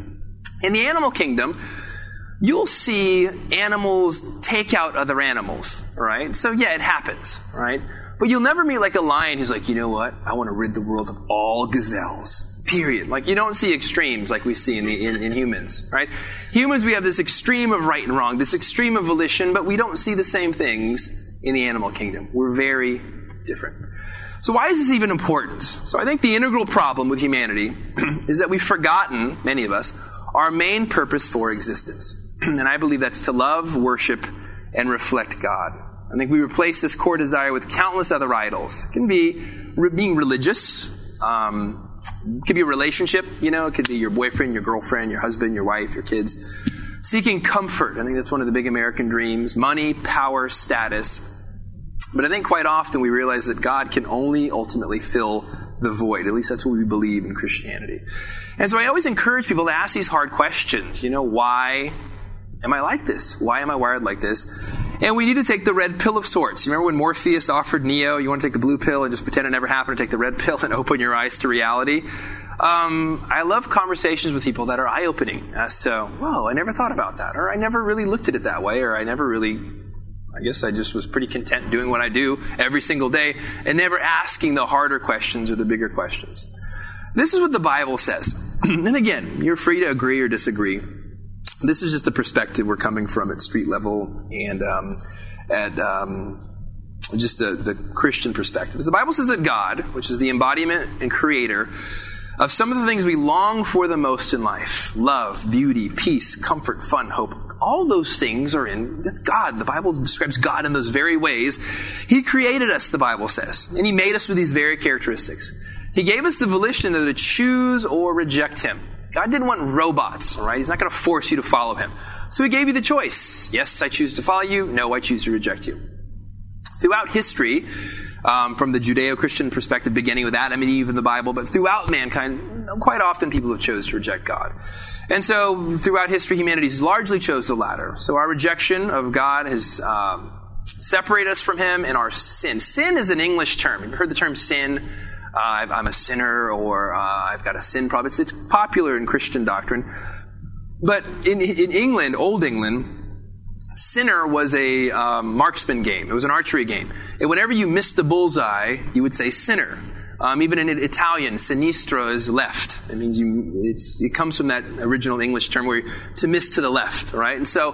In the animal kingdom, you'll see animals take out other animals, right? So yeah, it happens, right? But you'll never meet like a lion who's like, you know what? I want to rid the world of all gazelles. Period. Like, you don't see extremes like we see in, the, in, in humans, right? Humans, we have this extreme of right and wrong, this extreme of volition, but we don't see the same things in the animal kingdom. We're very different. So why is this even important? So I think the integral problem with humanity is that we've forgotten, many of us, our main purpose for existence. And I believe that's to love, worship, and reflect God. I think we replace this core desire with countless other idols. It can be re- being religious, um, it could be a relationship, you know, it could be your boyfriend, your girlfriend, your husband, your wife, your kids. Seeking comfort, I think that's one of the big American dreams. Money, power, status. But I think quite often we realize that God can only ultimately fill the void. At least that's what we believe in Christianity. And so I always encourage people to ask these hard questions. You know, why am I like this? Why am I wired like this? And we need to take the red pill of sorts. You remember when Morpheus offered Neo, you want to take the blue pill and just pretend it never happened, or take the red pill and open your eyes to reality? Um, I love conversations with people that are eye-opening as to, whoa, I never thought about that, or I never really looked at it that way, or I never really, I guess I just was pretty content doing what I do every single day and never asking the harder questions or the bigger questions. This is what the Bible says. And again, you're free to agree or disagree. This is just the perspective we're coming from at street level and um, at um, just the, the Christian perspective. The Bible says that God, which is the embodiment and creator of some of the things we long for the most in life, love, beauty, peace, comfort, fun, hope, all those things are in, that's God. The Bible describes God in those very ways. He created us, the Bible says, and He made us with these very characteristics. He gave us the volition to choose or reject Him. God didn't want robots, all right? He's not going to force you to follow Him. So He gave you the choice. Yes, I choose to follow you. No, I choose to reject you. Throughout history, um, from the Judeo-Christian perspective, beginning with Adam and Eve in the Bible, but throughout mankind, quite often people have chosen to reject God. And so throughout history, humanity has largely chose the latter. So our rejection of God has um, separated us from Him in our sin. Sin is an English term. Have you heard the term sin? Uh, I'm a sinner, or uh, I've got a sin problem. It's, it's popular in Christian doctrine. But in, in England, Old England, sinner was a um, marksman game. It was an archery game. And whenever you missed the bullseye, you would say sinner. Um, even in Italian, sinistro is left. It means you. It's, it comes from that original English term where to miss to the left, right? And so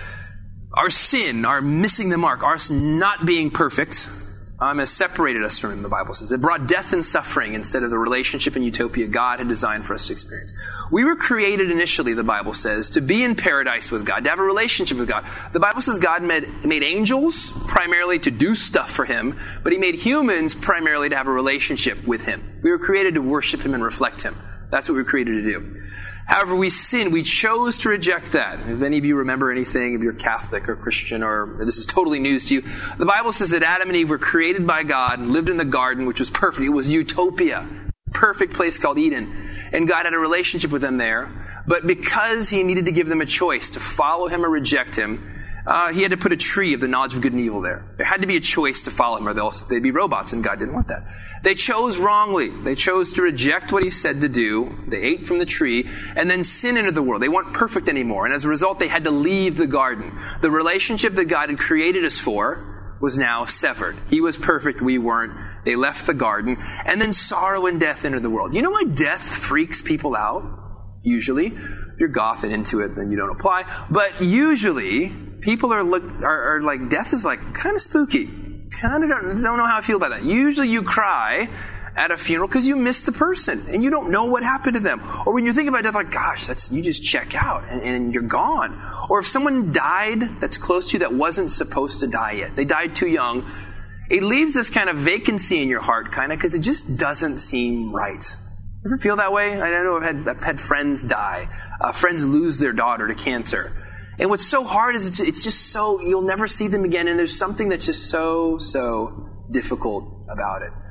our sin, our missing the mark, our not being perfect, Um, has separated us from Him, the Bible says. It brought death and suffering instead of the relationship and utopia God had designed for us to experience. We were created initially, the Bible says, to be in paradise with God, to have a relationship with God. The Bible says God made, made angels primarily to do stuff for Him, but He made humans primarily to have a relationship with Him. We were created to worship Him and reflect Him. That's what we were created to do. However, we sinned. We chose to reject that. If any of you remember anything, if you're Catholic or Christian, or this is totally news to you, the Bible says that Adam and Eve were created by God and lived in the garden, which was perfect. It was utopia. Perfect place called Eden. And God had a relationship with them there. But because he needed to give them a choice to follow him or reject him, uh, he had to put a tree of the knowledge of good and evil there. There had to be a choice to follow him, or else they'd be robots, and God didn't want that. They chose wrongly. They chose to reject what he said to do. They ate from the tree, and then sin entered the world. They weren't perfect anymore, and as a result, they had to leave the garden. The relationship that God had created us for was now severed. He was perfect, we weren't. They left the garden, and then sorrow and death entered the world. You know why death freaks people out? Usually. If you're goth and into it, then you don't apply. But usually, people are, look, are, are like, death is like kind of spooky. Kind of don't, don't know how I feel about that. Usually you cry at a funeral because you miss the person and you don't know what happened to them. Or when you think about death, like, gosh, that's, you just check out and, and you're gone. Or if someone died that's close to you that wasn't supposed to die yet, they died too young, it leaves this kind of vacancy in your heart, kind of, because it just doesn't seem right. Ever feel that way? I know I've had, I've had friends die. Uh, friends lose their daughter to cancer. And what's so hard is it's just so, you'll never see them again, and there's something that's just so, so difficult about it.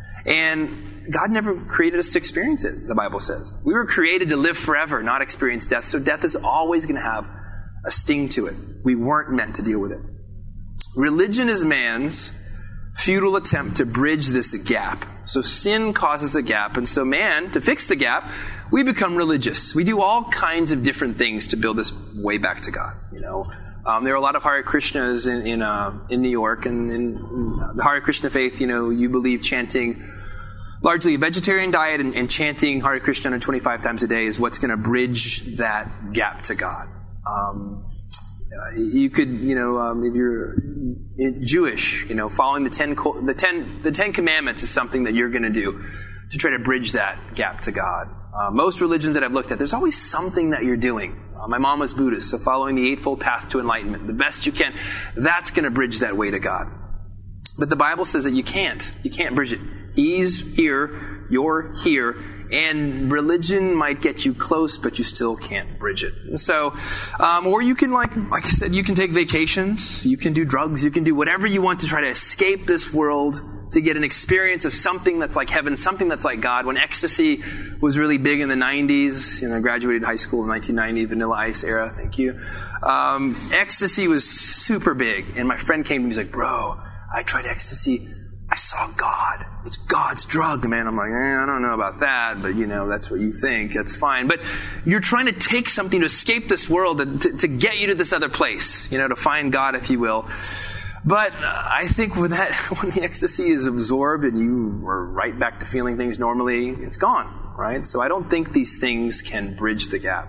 And God never created us to experience it, the Bible says. We were created to live forever, not experience death. So death is always going to have a sting to it. We weren't meant to deal with it. Religion is man's futile attempt to bridge this gap. So sin causes a gap, and so man, to fix the gap, we become religious. We do all kinds of different things to build this way back to God. You know, um, there are a lot of Hare Krishnas in in, uh, in New York, and in the Hare Krishna faith, you know, you believe chanting largely a vegetarian diet and, and chanting Hare Krishna one hundred twenty-five times a day is what's going to bridge that gap to God. Um, Uh, you could, you know, um, if you're Jewish, you know, following the ten, the ten, the Ten Commandments is something that you're going to do to try to bridge that gap to God. Uh, most religions that I've looked at, there's always something that you're doing. Uh, my mom was Buddhist, so following the Eightfold Path to Enlightenment, the best you can, that's going to bridge that way to God. But the Bible says that you can't. You can't bridge it. He's here, you're here, and religion might get you close, but you still can't bridge it. And so, um, or you can, like, like I said, you can take vacations, you can do drugs, you can do whatever you want to try to escape this world, to get an experience of something that's like heaven, something that's like God. When ecstasy was really big in the nineties, you know, I graduated high school in nineteen ninety, Vanilla Ice era, thank you. Um, ecstasy was super big, and my friend came to me, he's like, bro, I tried ecstasy. I saw God. It's God's drug, man. I'm like, eh, I don't know about that, but you know, that's what you think. That's fine. But you're trying to take something to escape this world, to, to get you to this other place, you know, to find God, if you will. But uh, I think with that, when the ecstasy is absorbed and you are right back to feeling things normally, it's gone, right? So I don't think these things can bridge the gap.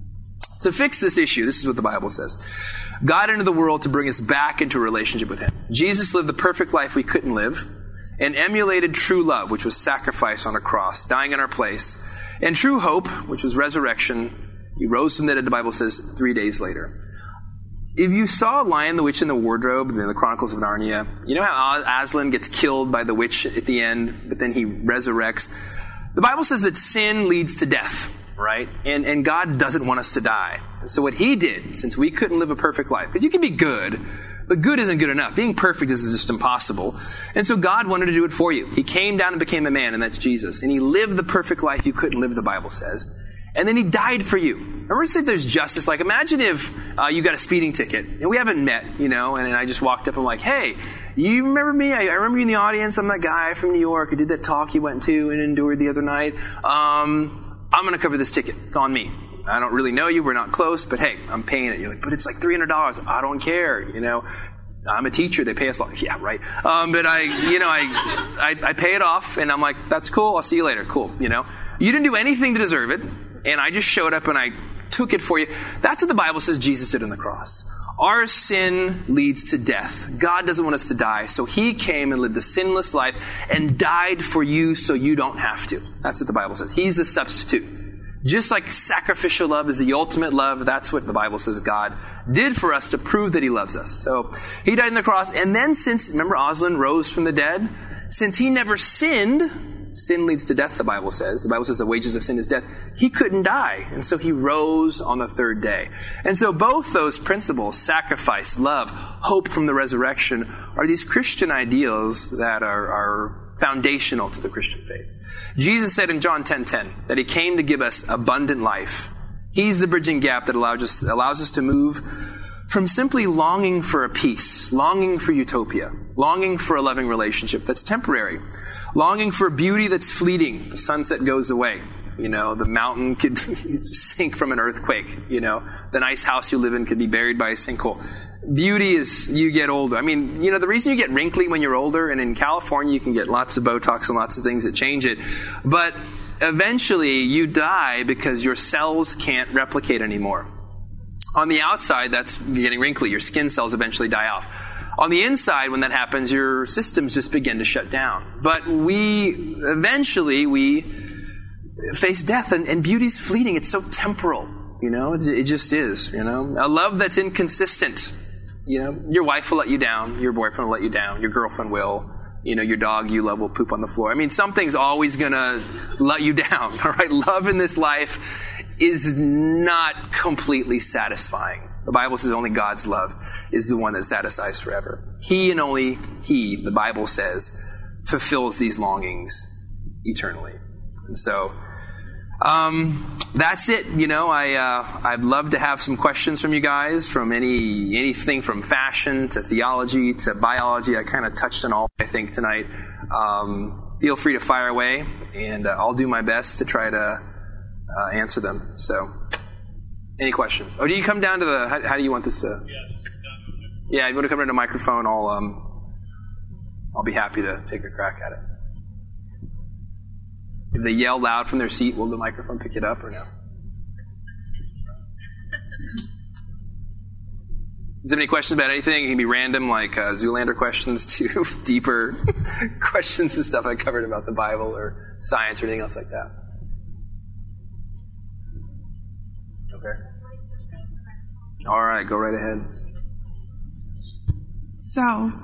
To fix this issue, this is what the Bible says. God entered the world to bring us back into a relationship with Him. Jesus lived the perfect life we couldn't live and emulated true love, which was sacrifice on a cross, dying in our place, and true hope, which was resurrection. He rose from the dead, the Bible says, three days later. If you saw Lion, the Witch, and the Wardrobe in the Chronicles of Narnia, you know how Aslan gets killed by the witch at the end, but then he resurrects? The Bible says that sin leads to death. Right? And and God doesn't want us to die. So what He did, since we couldn't live a perfect life, because you can be good, but good isn't good enough. Being perfect is just impossible. And so God wanted to do it for you. He came down and became a man, and that's Jesus. And He lived the perfect life you couldn't live, the Bible says. And then He died for you. Remember I said there's justice. Like, imagine if uh, you got a speeding ticket, and we haven't met, you know, and, and I just walked up and I'm like, hey, you remember me? I, I remember you in the audience. I'm that guy from New York who did that talk you went to and endured the other night. Um... I'm going to cover this ticket. It's on me. I don't really know you. We're not close, but hey, I'm paying it. You're like, but it's like three hundred dollars. I don't care. You know, I'm a teacher. They pay us a lot. Yeah, right. Um, but I, you know, I, I, I pay it off and I'm like, that's cool. I'll see you later. Cool. You know, you didn't do anything to deserve it. And I just showed up and I took it for you. That's what the Bible says Jesus did on the cross. Our sin leads to death. God doesn't want us to die, so He came and lived the sinless life and died for you so you don't have to. That's what the Bible says. He's the substitute. Just like sacrificial love is the ultimate love, that's what the Bible says God did for us to prove that He loves us. So He died on the cross, and then since, remember Aslan rose from the dead? Since He never sinned, sin leads to death, the Bible says. The Bible says the wages of sin is death. He couldn't die, and so he rose on the third day. And so both those principles, sacrifice, love, hope from the resurrection, are these Christian ideals that are, are foundational to the Christian faith. Jesus said in John ten ten that he came to give us abundant life. He's the bridging gap that allows us, allows us to move from simply longing for a peace, longing for utopia, longing for a loving relationship that's temporary, longing for beauty that's fleeting. The sunset goes away. You know, the mountain could sink from an earthquake. You know, the nice house you live in could be buried by a sinkhole. Beauty is you get older. I mean, you know, the reason you get wrinkly when you're older, and in California you can get lots of Botox and lots of things that change it, but eventually you die because your cells can't replicate anymore. On the outside, that's getting wrinkly. Your skin cells eventually die off. On the inside, when that happens, your systems just begin to shut down. But we, eventually, we face death, and, and beauty's fleeting. It's so temporal, you know? It, it just is, you know? A love that's inconsistent. You know, your wife will let you down. Your boyfriend will let you down. Your girlfriend will. You know, your dog you love will poop on the floor. I mean, something's always going to let you down, all right? Love in this life is not completely satisfying. The Bible says only God's love is the one that satisfies forever. He and only He, the Bible says, fulfills these longings eternally. And so, um, that's it. You know, I, uh, I'd love to have some questions from you guys, from any, anything from fashion to theology to biology. I kind of touched on all, I think, tonight. Um, feel free to fire away, and uh, I'll do my best to try to uh, answer them. So, any questions? Oh, do you come down to the, how, how do you want this to? Yeah, yeah, if you want to come down to the microphone, I'll, um, I'll be happy to take a crack at it. If they yell loud from their seat, will the microphone pick it up or no? Does have any questions about anything? It can be random, like uh, Zoolander questions, to deeper questions and stuff I covered about the Bible or science or anything else like that. Okay. All right, go right ahead. So,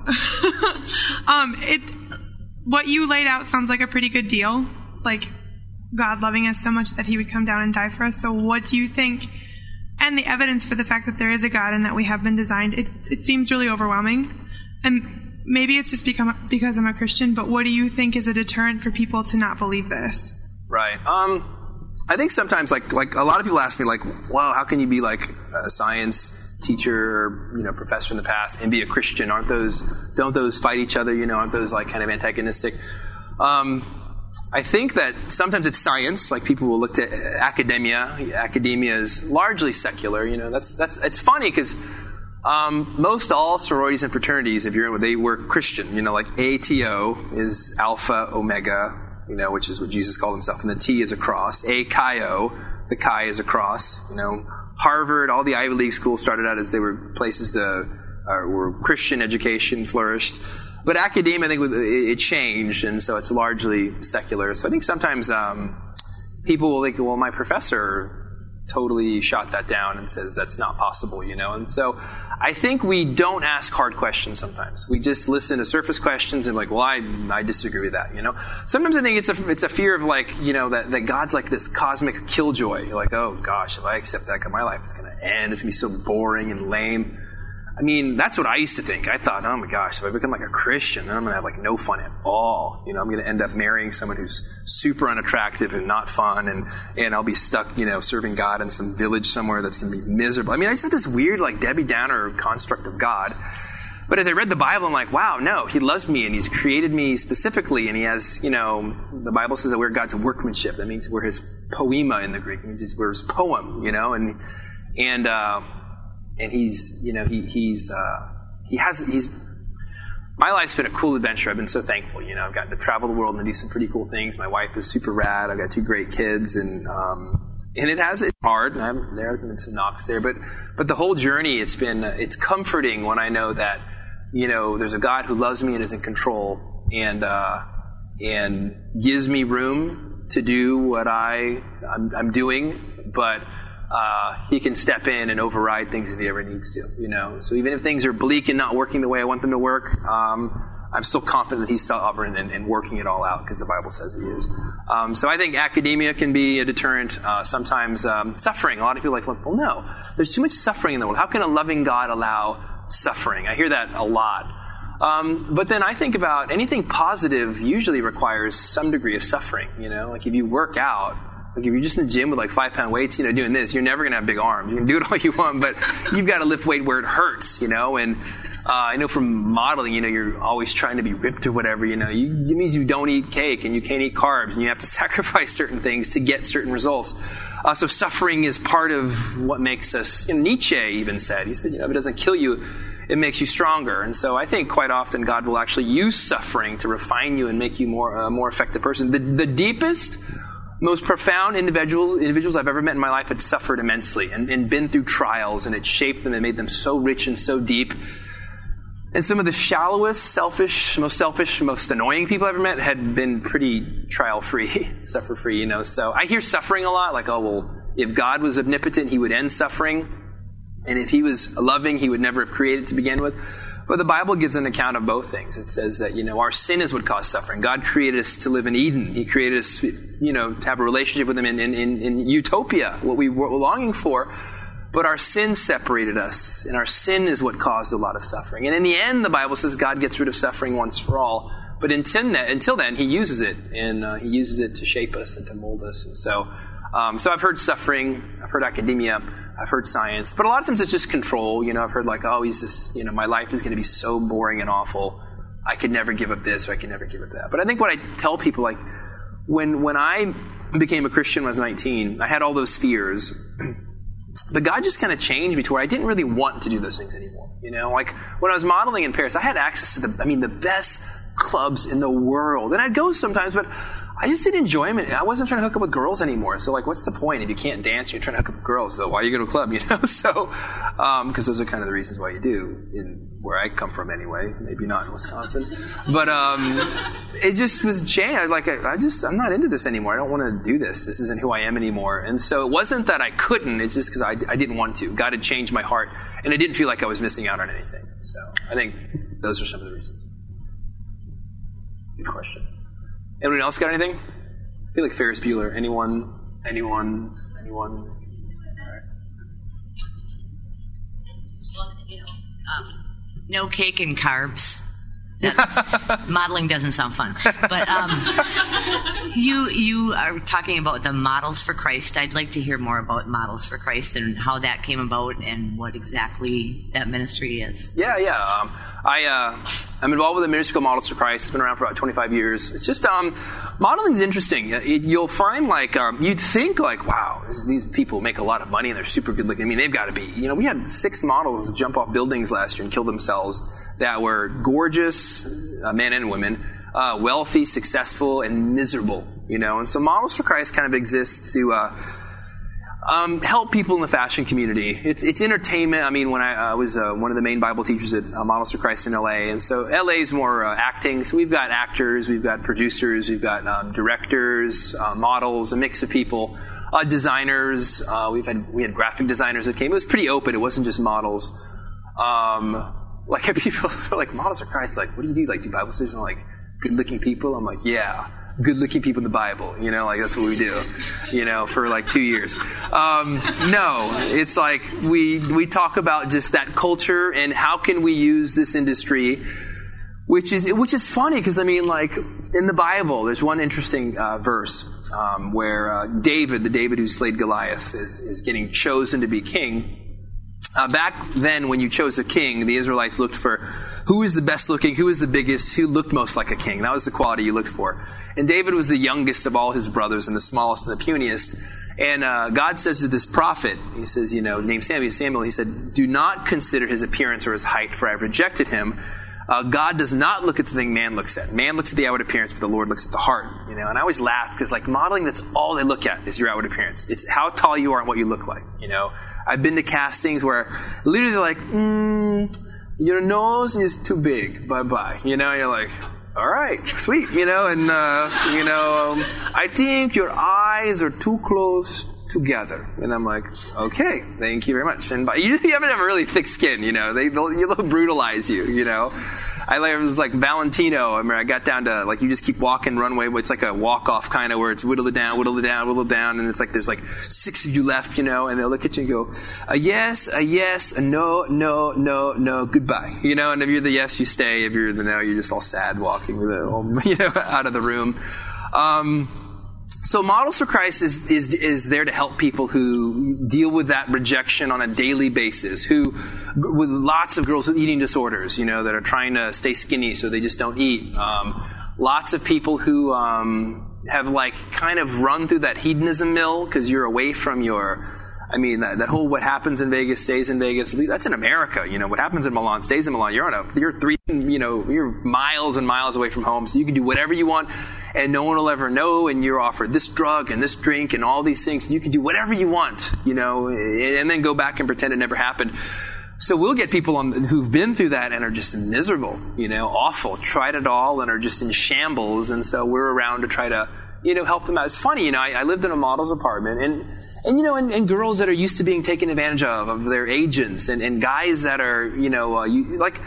um, it what you laid out sounds like a pretty good deal. Like God loving us so much that he would come down and die for us. So what do you think, and the evidence for the fact that there is a God and that we have been designed, it, it seems really overwhelming. And maybe it's just become, because I'm a Christian, but what do you think is a deterrent for people to not believe this? Right. Um, I think sometimes, like, like a lot of people ask me, like, wow, how can you be like a science teacher or, you know, professor in the past and be a Christian? Aren't those, don't those fight each other? You know, aren't those like kind of antagonistic? Um, I think that sometimes it's science, like people will look to academia. Academia is largely secular, you know. That's that's it's funny because um, most all sororities and fraternities, if you're in, they were Christian. You know, like A T O is Alpha Omega, you know, which is what Jesus called himself, and the T is a cross. A Chi O, the Chi is a cross. You know, Harvard, all the Ivy League schools started out as they were places to, uh, where Christian education flourished. But academia, I think, it changed, and so it's largely secular. So I think sometimes um, people will think, well, my professor totally shot that down and says that's not possible, you know. And so I think we don't ask hard questions sometimes. We just listen to surface questions and like, well, I I disagree with that, you know. Sometimes I think it's a it's a fear of like, you know, that, that God's like this cosmic killjoy. You're like, oh gosh, if I accept that, my life is going to end. It's going to be so boring and lame. I mean, that's what I used to think. I thought, oh my gosh, if I become like a Christian, then I'm going to have like no fun at all. You know, I'm going to end up marrying someone who's super unattractive and not fun, and, and I'll be stuck, you know, serving God in some village somewhere that's going to be miserable. I mean, I just had this weird like Debbie Downer construct of God. But as I read the Bible, I'm like, wow, no, he loves me and he's created me specifically, and he has, you know, the Bible says that we're God's workmanship. That means we're his poema in the Greek. It means we're his poem, you know, and, and, uh, And he's, you know, he, he's, uh, he has, he's, my life's been a cool adventure. I've been so thankful, you know, I've gotten to travel the world and do some pretty cool things. My wife is super rad. I've got two great kids, and, um, and it has, it's hard, and I'm, there hasn't been some knocks there, but, but the whole journey, it's been, it's comforting when I know that, you know, there's a God who loves me and is in control, and, uh, and gives me room to do what I, I'm, I'm doing, but, Uh, he can step in and override things if he ever needs to, you know. So even if things are bleak and not working the way I want them to work, um, I'm still confident that he's sovereign and, and working it all out because the Bible says he is. Um, so I think academia can be a deterrent. Uh, sometimes um, suffering. A lot of people are like, well, no, there's too much suffering in the world. How can a loving God allow suffering? I hear that a lot. Um, but then I think about anything positive usually requires some degree of suffering. You know, like if you work out, like if you're just in the gym with like five pound weights, you know, doing this, you're never going to have big arms. You can do it all you want, but you've got to lift weight where it hurts, you know, and Uh, I know from modeling, you know, you're always trying to be ripped or whatever, you know. You, it means you don't eat cake and you can't eat carbs and you have to sacrifice certain things to get certain results. Uh, so suffering is part of what makes us, you know, Nietzsche even said, he said, you know, if it doesn't kill you, it makes you stronger. And so I think quite often God will actually use suffering to refine you and make you more a uh, more effective person. The, the deepest, most profound individuals individuals I've ever met in my life had suffered immensely and, and been through trials, and it shaped them and made them so rich and so deep. And some of the shallowest, selfish, most selfish, most annoying people I've ever met had been pretty trial-free, suffer-free, you know. So I hear suffering a lot, like, oh, well, if God was omnipotent, he would end suffering. And if he was loving, he would never have created to begin with. But the Bible gives an account of both things. It says that, you know, our sin is what caused suffering. God created us to live in Eden. He created us, you know, to have a relationship with him in, in, in utopia, what we were longing for. But our sin separated us, and our sin is what caused a lot of suffering. And in the end, the Bible says God gets rid of suffering once for all. But until then, until then he uses it, and uh, he uses it to shape us and to mold us. And so, um, so I've heard suffering, I've heard academia, I've heard science, but a lot of times it's just control. You know, I've heard like, oh, he's just, you know, my life is going to be so boring and awful. I could never give up this, or I could never give up that. But I think what I tell people, like, when when I became a Christian when I was nineteen, I had all those fears. But God just kind of changed me to where I didn't really want to do those things anymore. You know, like when I was modeling in Paris, I had access to the, I mean, the best clubs in the world. And I'd go sometimes, but I just didn't enjoy them. I wasn't trying to hook up with girls anymore. So, like, what's the point if you can't dance? You're trying to hook up with girls. So why do you go to a club? You know, so um, because those are kind of the reasons why you do, in where I come from anyway. Maybe not in Wisconsin, but um, it just was changed. Like, I, I just I'm not into this anymore. I don't want to do this. This isn't who I am anymore. And so it wasn't that I couldn't. It's just because I, I didn't want to. God had changed my heart, and I didn't feel like I was missing out on anything. So I think those are some of the reasons. Good question. Anyone else got anything? I feel like Ferris Bueller. Anyone? Anyone? Anyone? All right. Well, you know, um, no cake and carbs. That's, modeling doesn't sound fun. But um, you you are talking about the Models for Christ. I'd like to hear more about Models for Christ and how that came about and what exactly that ministry is. Yeah, yeah. Um, I, uh, I'm involved with the ministry called Models for Christ. It's been around for about twenty-five years. It's just, um, modeling is interesting. It, you'll find, like, um, you'd think, like, wow, this is, these people make a lot of money and they're super good looking. I mean, they've got to be. You know, we had six models jump off buildings last year and kill themselves that were gorgeous, uh, men and women, uh, wealthy, successful, and miserable, you know. And so Models for Christ kind of exists to uh, um, help people in the fashion community. It's, it's entertainment. I mean, when I uh, was uh, one of the main Bible teachers at uh, Models for Christ in L A, and so L A is more uh, acting. So we've got actors, we've got producers, we've got um, directors, uh, models, a mix of people, uh, designers. Uh, we've had we had graphic designers that came. It was pretty open. It wasn't just models. Um, Like, people are like, Models for Christ, like, what do you do? Like, do Bible studies on, like, good-looking people? I'm like, yeah, good-looking people in the Bible. You know, like, that's what we do, you know, for, like, two years. Um, no, it's like we we talk about just that culture and how can we use this industry, which is which is funny because, I mean, like, in the Bible, there's one interesting uh, verse um, where uh, David, the David who slayed Goliath, is, is getting chosen to be king. Uh, back then, when you chose a king, the Israelites looked for who is the best looking, who is the biggest, who looked most like a king. That was the quality you looked for. And David was the youngest of all his brothers and the smallest and the puniest. And uh, God says to this prophet, he says, you know, named Samuel, Samuel, he said, do not consider his appearance or his height, for I have rejected him. Uh, God does not look at the thing man looks at. Man looks at the outward appearance, but the Lord looks at the heart. You know, and I always laugh because, like, modeling, that's all they look at is your outward appearance. It's how tall you are and what you look like. You know, I've been to castings where literally they're like, mm, your nose is too big. Bye bye. You know, you're like, all right, sweet. You know, and uh, you know, um, I think your eyes are too close together. And I'm like, okay, thank you very much. And but you, you have to have a really thick skin, you know. They, they'll, they'll brutalize you, you know. I like, it was like Valentino. I remember I got down to, like, you just keep walking runway, but it's like a walk-off kind of where it's whittle it down, whittle it down, whittle it down, and it's like there's like six of you left, you know, and they'll look at you and go, a yes, a yes, a no, no, no, no, goodbye. You know, and if you're the yes, you stay. If you're the no, you're just all sad walking with it, you know, out of the room. Um, So Models for Christ is, is is there to help people who deal with that rejection on a daily basis, who, with lots of girls with eating disorders, you know, that are trying to stay skinny so they just don't eat. Um, lots of people who um, have like kind of run through that hedonism mill because you're away from your, I mean, that, that whole what happens in Vegas stays in Vegas. That's in America, you know. What happens in Milan stays in Milan. You're on a, you're three, you know, you're miles and miles away from home, so you can do whatever you want, and no one will ever know. And you're offered this drug and this drink and all these things. And you can do whatever you want, you know, and then go back and pretend it never happened. So we'll get people on who've been through that and are just miserable, you know, awful, tried it all, and are just in shambles. And so we're around to try to, you know, help them out. It's funny, you know, I, I lived in a model's apartment, and, and you know, and, and girls that are used to being taken advantage of, of their agents, and, and guys that are, you know, uh, you, like,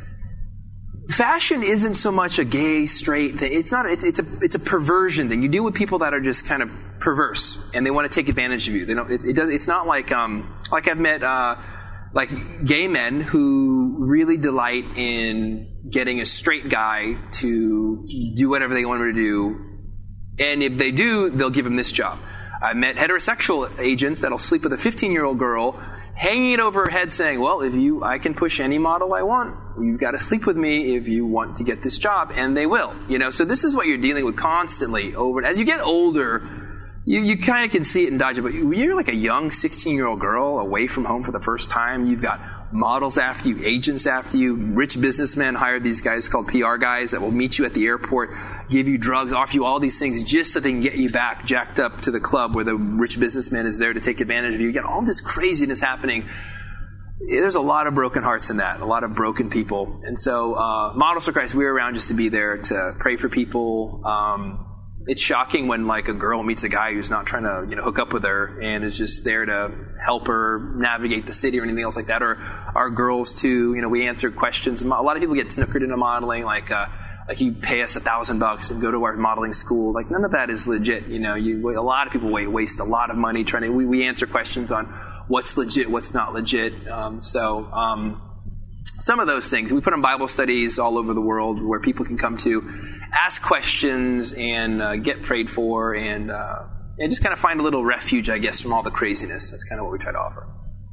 fashion isn't so much a gay, straight thing. It's not, it's, it's a, it's a perversion thing. You deal with people that are just kind of perverse, and they want to take advantage of you. They don't, it, it does, it's not like, um, like I've met, uh, like gay men who really delight in getting a straight guy to do whatever they want him to do. And if they do, they'll give him this job. I've met heterosexual agents that'll sleep with a fifteen-year-old girl, hanging it over her head saying, well, if you, I can push any model I want. You've got to sleep with me if you want to get this job. And they will. You know, so this is what you're dealing with constantly over. As you get older, you, you kind of can see it and dodge it. But when you're like a young sixteen-year-old girl away from home for the first time, you've got models after you, agents after you, rich businessmen hire these guys called P R guys that will meet you at the airport, give you drugs, offer you all these things just so they can get you back jacked up to the club where the rich businessman is there to take advantage of you. You got all this craziness happening. There's a lot of broken hearts in that, a lot of broken people. And so uh, Models for Christ, we're around just to be there to pray for people. Um, It's shocking when, like, a girl meets a guy who's not trying to, you know, hook up with her and is just there to help her navigate the city or anything else like that. Or our girls, too, you know, we answer questions. A lot of people get snookered into modeling, like, uh, like you pay us a thousand bucks and go to our modeling school. Like, none of that is legit, you know. You, a lot of people waste a lot of money trying to, we, we answer questions on what's legit, what's not legit. Um, so, um, some of those things. We put on Bible studies all over the world where people can come to ask questions and uh, get prayed for and, uh, and just kind of find a little refuge, I guess, from all the craziness. That's kind of what we try to offer.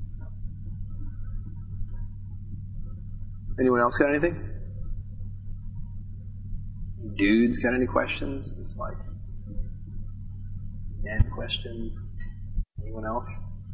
Anyone else got anything? Dudes got any questions? It's like men questions. Anyone else?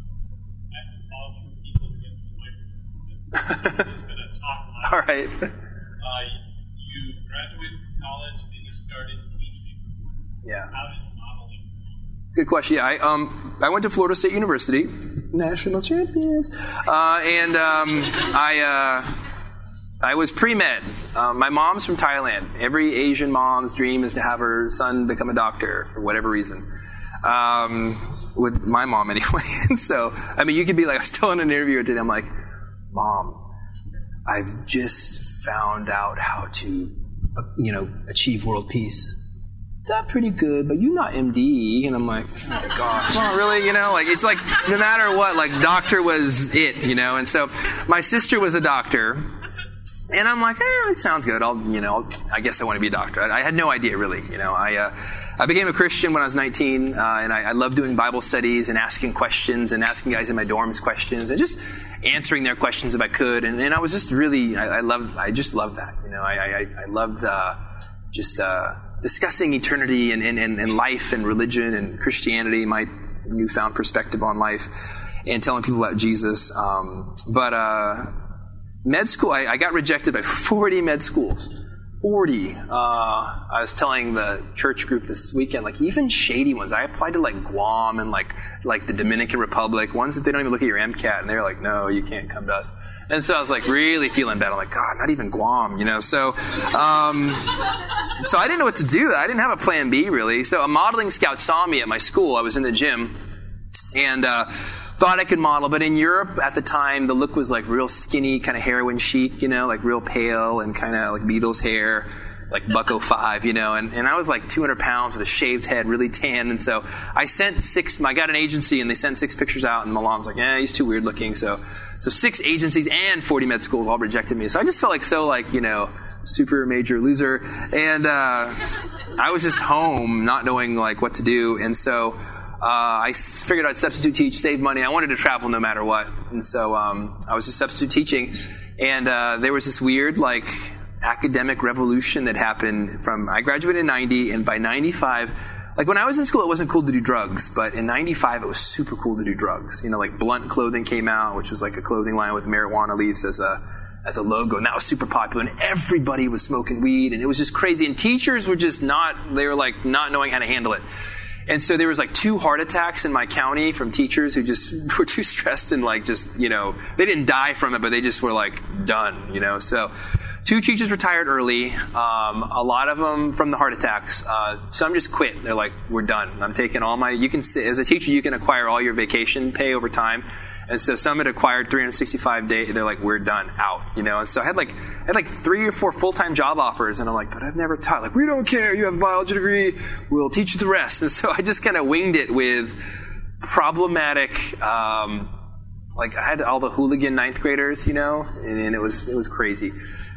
All right. Uh, you graduated from college and you started teaching. Yeah. How did modeling? Good question. Yeah, I um I went to Florida State University, national champions, uh, and um, I uh, I was pre-med. Uh, my mom's from Thailand. Every Asian mom's dream is to have her son become a doctor for whatever reason. Um, with my mom anyway. And so, I mean, you could be like, I was telling an interviewer today, I'm like, Mom, I've just found out how to, uh, you know, achieve world peace. That's pretty good, but you're not M D. And I'm like, oh my gosh, well, really, you know, like, it's like, no matter what, like, doctor was it, you know. And so my sister was a doctor, and I'm like, eh, it sounds good. I'll, you know, I guess I want to be a doctor. I, I had no idea, really, you know. I uh, I became a Christian when I was nineteen, uh, and I, I loved doing Bible studies and asking questions and asking guys in my dorms questions and just answering their questions if I could. And, and I was just really, I, I loved, I just loved that, you know. I I, I loved uh, just uh, discussing eternity and, and, and life and religion and Christianity, my newfound perspective on life, and telling people about Jesus. Um, but uh, med school, I, I got rejected by forty med schools. forty. Uh, I was telling the church group this weekend, like, even shady ones. I applied to, like, Guam and, like, like the Dominican Republic, ones that they don't even look at your MCAT, and they're like, no, you can't come to us. And so I was, like, really feeling bad. I'm like, God, not even Guam, you know? So, um, so I didn't know what to do. I didn't have a plan B, really. So a modeling scout saw me at my school. I was in the gym. and uh, thought I could model. But in Europe at the time, the look was like real skinny, kind of heroin chic, you know, like real pale and kind of like Beatles hair, like Buck oh five, you know. And, and I was like two hundred pounds with a shaved head, really tan. And so I sent six, I got an agency and they sent six pictures out, and Milan was like, eh, he's too weird looking. So, so six agencies and forty med schools all rejected me. So I just felt like so like, you know, super major loser. And uh, I was just home not knowing like what to do. And so uh, I figured I'd substitute teach, save money. I wanted to travel no matter what. And so um, I was just substitute teaching. And uh, there was this weird like academic revolution that happened from, I graduated in ninety, and by ninety-five, like when I was in school, it wasn't cool to do drugs, but in ninety-five, it was super cool to do drugs. You know, like Blunt Clothing came out, which was like a clothing line with marijuana leaves as a as a logo, and that was super popular, and everybody was smoking weed, and it was just crazy, and teachers were just not, they were like not knowing how to handle it. And so there was like two heart attacks in my county from teachers who just were too stressed and like just, you know, they didn't die from it, but they just were like done, you know. So two teachers retired early, um, a lot of them from the heart attacks. Uh, some just quit. They're like, we're done. I'm taking all my, you can, as a teacher, you can acquire all your vacation pay over time. And so some had acquired three hundred sixty-five days. They're like, we're done, out, you know. And so I had like, I had like three or four full-time job offers, and I'm like, but I've never taught. Like, we don't care. You have a biology degree. We'll teach you the rest. And so I just kind of winged it with problematic. Um, like I had all the hooligan ninth graders, you know, and it was it was crazy.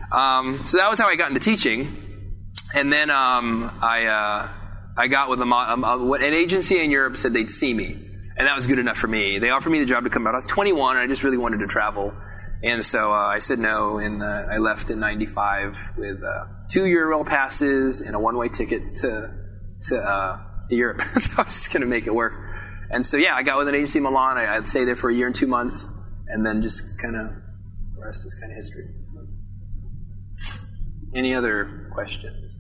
Um, so that was how I got into teaching. And then um, I uh, I got with a, um, uh, an agency in Europe said they'd see me. And that was good enough for me. They offered me the job to come out. I was twenty-one, and I just really wanted to travel. And so uh, I said no, and uh, I left in ninety-five with uh, two Euro passes and a one-way ticket to to, uh, to Europe. So I was just going to make it work. And so, yeah, I got with an agency in Milan. I, I'd stay there for a year and two months, and then just kind of, the rest is kind of history. So. Any other questions?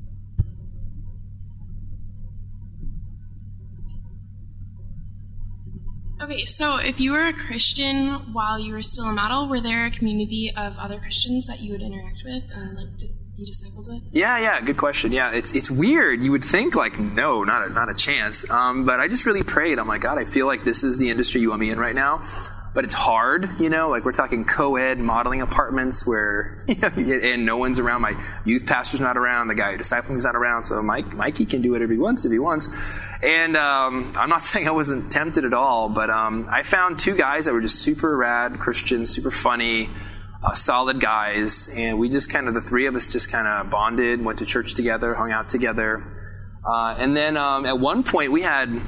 Okay, so if you were a Christian while you were still a model, were there a community of other Christians that you would interact with and like be discipled with? Yeah, yeah, good question. Yeah, it's it's weird. You would think like, no, not a, not a chance. Um, but I just really prayed. I'm like, God, I feel like this is the industry you want me in right now. But it's hard, you know, like we're talking co-ed modeling apartments where, you know, and no one's around. My youth pastor's not around. The guy who disciples is not around. So Mike, Mikey can do whatever he wants if he wants. And um, I'm not saying I wasn't tempted at all, but um, I found two guys that were just super rad Christians, super funny, uh, solid guys. And we just kind of, the three of us just kind of bonded, went to church together, hung out together. Uh, and then um, at one point we had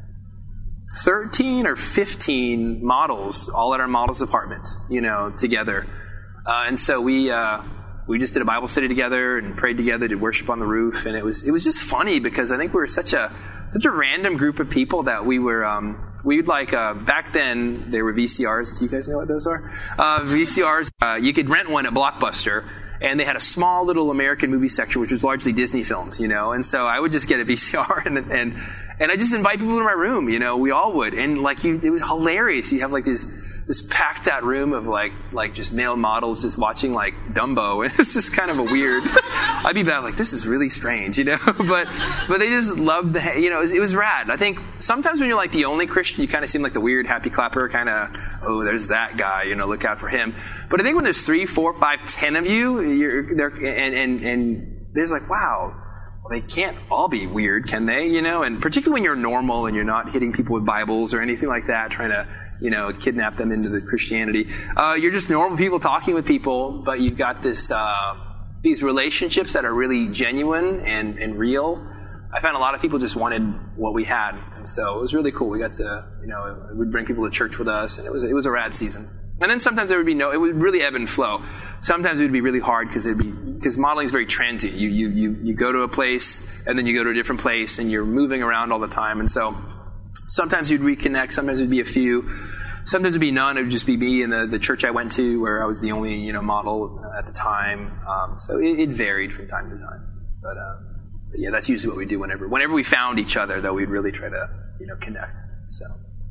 thirteen or fifteen models all at our models apartment, you know, together. Uh, and so we uh, we just did a Bible study together and prayed together, did worship on the roof, and it was it was just funny because I think we were such a such a random group of people that we were um, we'd like uh, back then they were V C Rs. Do you guys know what those are? Uh, V C Rs. Uh, you could rent one at Blockbuster. And they had a small little American movie section, which was largely Disney films, you know. And so I would just get a V C R and and and I just invite people to my room, you know. We all would, and like you, it was hilarious. You have like this this packed out room of like like just male models just watching like Dumbo, and it's just kind of a weird. I'd be back like, this is really strange, you know. but but they just loved the, you know, it was, it was rad. I think sometimes when you're like the only Christian, you kind of seem like the weird happy clapper, kind of, oh, there's that guy, you know, look out for him. But I think when there's three, four, five, ten of you, you're there, and and and there's like, wow. Well, they can't all be weird, can they? You know, and particularly when you're normal and you're not hitting people with Bibles or anything like that, trying to, you know, kidnap them into the Christianity. Uh, you're just normal people talking with people, but you've got this uh, these relationships that are really genuine and, and real. I found a lot of people just wanted what we had, and so it was really cool. We got to, you know, we'd bring people to church with us, and it was it was a rad season. And then sometimes there would be no, it would really ebb and flow. Sometimes it would be really hard because it'd be, because modeling is very transient. You, you, you, you go to a place and then you go to a different place and you're moving around all the time. And so sometimes you'd reconnect. Sometimes it'd be a few. Sometimes it'd be none. It would just be me and the, the church I went to where I was the only, you know, model at the time. Um, so it, it varied from time to time. But, uh, but yeah, that's usually what we do whenever, whenever we found each other, though, we'd really try to, you know, connect. So,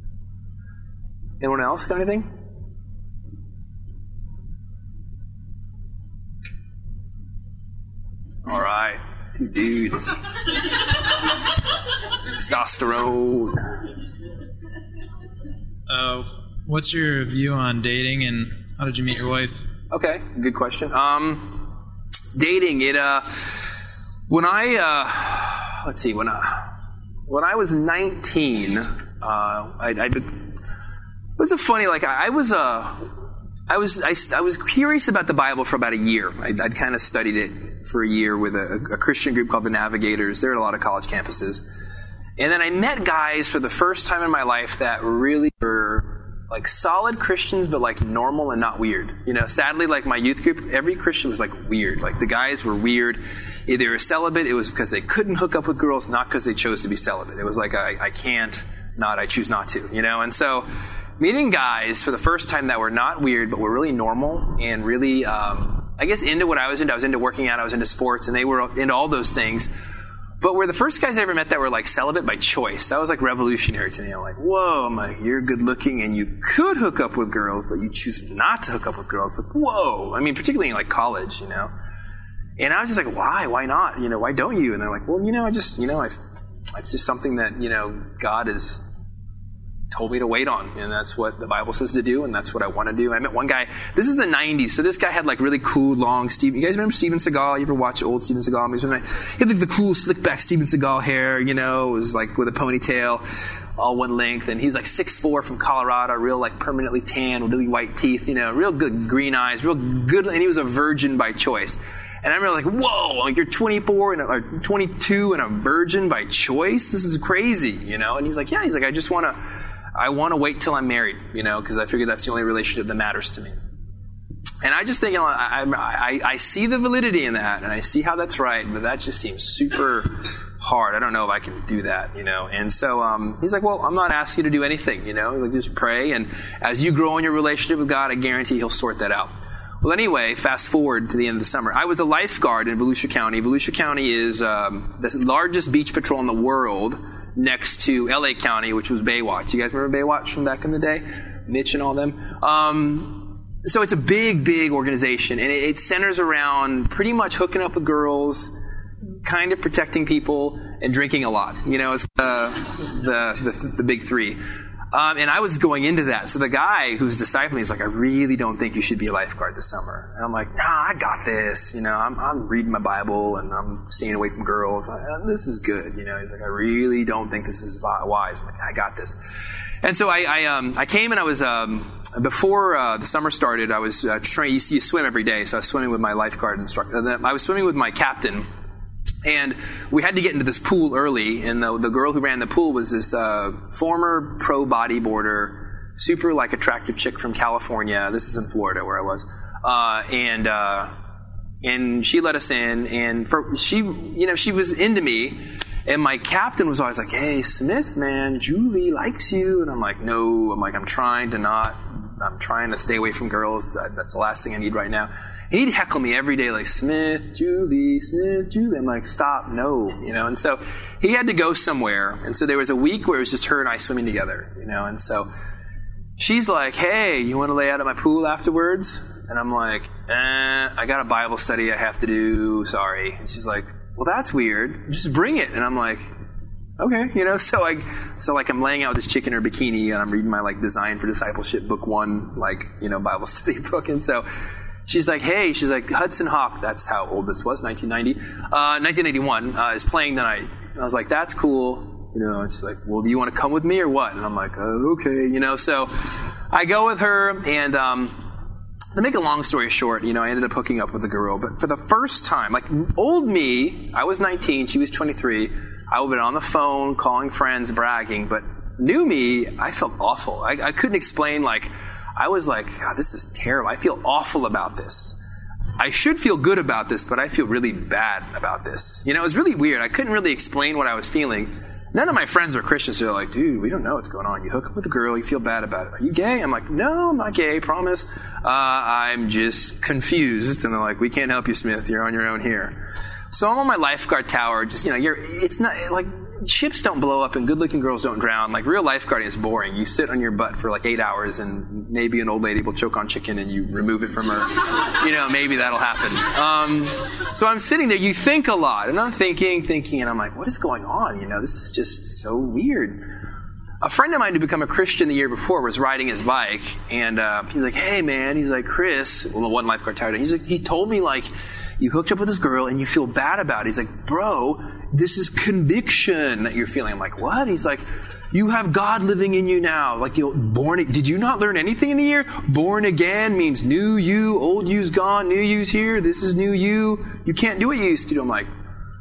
anyone else got anything? All right, two dudes. Testosterone. Uh, what's your view on dating, and how did you meet your wife? Okay, good question. Um, dating, it, uh, when I, uh, let's see, when I, when I was nineteen, uh, I, I, it was a funny, like, I, I was, uh, I was, I, I was curious about the Bible for about a year. I'd, I'd kind of studied it for a year with a, a Christian group called the Navigators. They're at a lot of college campuses. And then I met guys for the first time in my life that really were like solid Christians, but like normal and not weird. You know, sadly, like my youth group, every Christian was like weird. Like the guys were weird. If they were celibate, it was because they couldn't hook up with girls, not because they chose to be celibate. It was like, I, I can't, not, I choose not to, you know? And so meeting guys for the first time that were not weird, but were really normal and really, um, I guess into what I was into. I was into working out, I was into sports, and they were into all those things. But we're the first guys I ever met that were like celibate by choice. That was like revolutionary to me. I'm like, whoa, I'm like, you're good looking and you could hook up with girls, but you choose not to hook up with girls. Like, whoa. I mean, particularly in like college, you know. And I was just like, why? Why not? You know, why don't you? And they're like, well, you know, I just, you know, I, it's just something that, you know, God has told me to wait on, and that's what the Bible says to do, and that's what I want to do. I met one guy, this is the nineties, so this guy had like really cool, long, Steve, you guys remember Steven Seagal? You ever watch old Steven Seagal movies? He had like the cool, slick back Steven Seagal hair, you know, it was like with a ponytail, all one length, and he was like six foot four from Colorado, real like permanently tan, with really white teeth, you know, real good green eyes, real good, and he was a virgin by choice. And I remember like, whoa, like you're twenty-four and a, or twenty-two and a virgin by choice? This is crazy, you know? And he's like, yeah, he's like, I just want to, I want to wait till I'm married, you know, because I figure that's the only relationship that matters to me. And I just think, you know, I, I, I see the validity in that, and I see how that's right, but that just seems super hard. I don't know if I can do that, you know. And so um, he's like, well, I'm not asking you to do anything, you know. Like, just pray, and as you grow in your relationship with God, I guarantee He'll sort that out. Well, anyway, fast forward to the end of the summer. I was a lifeguard in Volusia County. Volusia County is um, the largest beach patrol in the world, next to L A County, which was Baywatch. You guys remember Baywatch from back in the day? Mitch and all them. Um, so it's a big, big organization, and it, it centers around pretty much hooking up with girls, kind of protecting people, and drinking a lot. You know, it's uh, the, the the big three. Um, and I was going into that. So the guy who's discipling me is like, I really don't think you should be a lifeguard this summer. And I'm like, nah, I got this. You know, I'm, I'm reading my Bible and I'm staying away from girls. I, this is good. You know, he's like, I really don't think this is wise. I'm like, I got this. And so I, I, um, I came and I was, um, before uh, the summer started, I was uh, training. You, you swim every day. So I was swimming with my lifeguard instructor. And then I was swimming with my captain. And we had to get into this pool early, and the, the girl who ran the pool was this uh, former pro bodyboarder, super like attractive chick from California. This is in Florida where I was, uh, and uh, and she let us in, and for, she, you know, she was into me, and my captain was always like, "Hey, Smith, man, Julie likes you," and I'm like, "No," I'm like, "I'm trying to not." I'm trying to stay away from girls. That's the last thing I need right now. He'd heckle me every day like, Smith, Julie, Smith, Julie. I'm like, stop, no, you know. And so he had to go somewhere. And so there was a week where it was just her and I swimming together, you know. And so she's like, hey, you want to lay out at my pool afterwards? And I'm like, eh, I got a Bible study I have to do. Sorry. And she's like, well, that's weird. Just bring it. And I'm like, okay, you know, so like, so like I'm laying out with this chick in her bikini, and I'm reading my like Design for Discipleship book one, like, you know, Bible study book. And so she's like, hey, she's like, Hudson Hawk, that's how old this was, nineteen ninety, uh, nineteen eighty-one, uh, is playing tonight. And I was like, that's cool, you know. And she's like, well, do you want to come with me or what? And I'm like, oh, okay, you know. So I go with her, and um, to make a long story short, you know, I ended up hooking up with a girl. But for the first time, like old me, I was nineteen, she was twenty-three. I would have been on the phone, calling friends, bragging, but new me, I felt awful. I, I couldn't explain, like, I was like, God, this is terrible. I feel awful about this. I should feel good about this, but I feel really bad about this. You know, it was really weird. I couldn't really explain what I was feeling. None of my friends were Christians, so they're like, dude, we don't know what's going on. You hook up with a girl, you feel bad about it. Are you gay? I'm like, no, I'm not gay, promise. Uh, I'm just confused. And they're like, we can't help you, Smith. You're on your own here. So I'm on my lifeguard tower, just, you know, you're, it's not, like, ships don't blow up and good-looking girls don't drown. Like, real lifeguarding is boring. You sit on your butt for like eight hours and maybe an old lady will choke on chicken and you remove it from her. You know, maybe that'll happen. Um, so I'm sitting there, you think a lot, and I'm thinking, thinking, and I'm like, what is going on? You know, this is just so weird. a friend of mine who become a Christian the year before was riding his bike, and uh, he's like, "Hey, man," he's like, "Chris," well, one lifeguard tired. He's like, he told me like, you hooked up with this girl and you feel bad about it. He's like, "Bro, this is conviction that you're feeling." I'm like, "What?" He's like, "You have God living in you now. Like, you know, born. Did you not learn anything in the year? Born again means new you. Old you's gone. New you's here. This is new you. You can't do what you used to do." I'm like,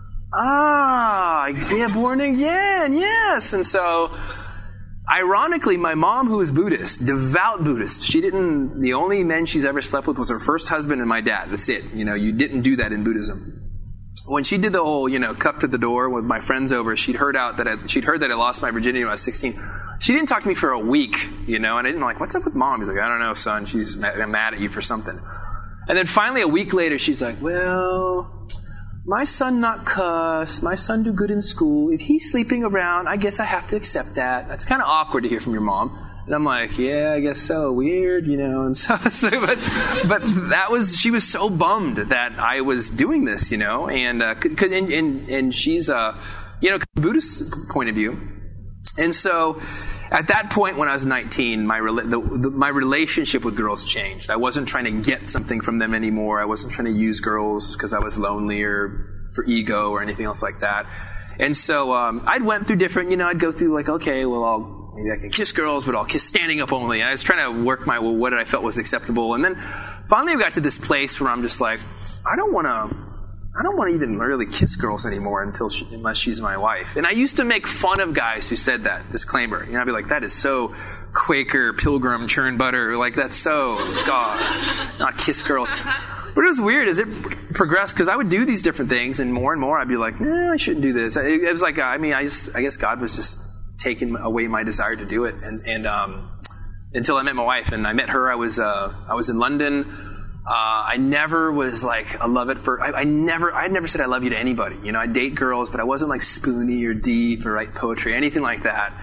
"Ah, yeah, born again, yes." And so, ironically, my mom, who is Buddhist, devout Buddhist, she didn't, the only men she's ever slept with was her first husband and my dad. That's it. You know, you didn't do that in Buddhism. When she did the whole, you know, cup to the door with my friends over, she'd heard out that I, she'd heard that I lost my virginity when I was sixteen. She didn't talk to me for a week, you know, and I didn't like, "What's up with mom?" He's like, "I don't know, son. She's mad, mad at you for something." And then finally, a week later, she's like, "Well, my son not cuss, my son do good in school. If he's sleeping around, I guess I have to accept that." That's kind of awkward to hear from your mom. And I'm like, "Yeah, I guess so. Weird, you know." And so, so but, but that was, she was so bummed that I was doing this, you know, and, uh, cause, and, and, and she's, uh, you know, Buddhist point of view. And so, at that point when I was nineteen, my rela- the, the, my relationship with girls changed. I wasn't trying to get something from them anymore. I wasn't trying to use girls because I was lonely or for ego or anything else like that. And so um, I'd went through different, you know, I'd go through like, okay, well, I'll, maybe I can kiss girls, but I'll kiss standing up only. And I was trying to work my, well, what I felt was acceptable. And then finally I got to this place where I'm just like, I don't want to, I don't want to even really kiss girls anymore until she, unless she's my wife. And I used to make fun of guys who said that, disclaimer. You know, I'd be like, "That is so Quaker, Pilgrim, churn butter. Like, that's so, God, not kiss girls." But it was weird as it progressed, because I would do these different things, and more and more I'd be like, "Nah, I shouldn't do this." It, it was like, I mean, I just, I guess God was just taking away my desire to do it. And, and um, until I met my wife, and I met her, I was, uh, I was in London. Uh, I never was like a love at first. I, I never, I never said I love you to anybody. You know, I date girls, but I wasn't like spoony or deep or write poetry, anything like that.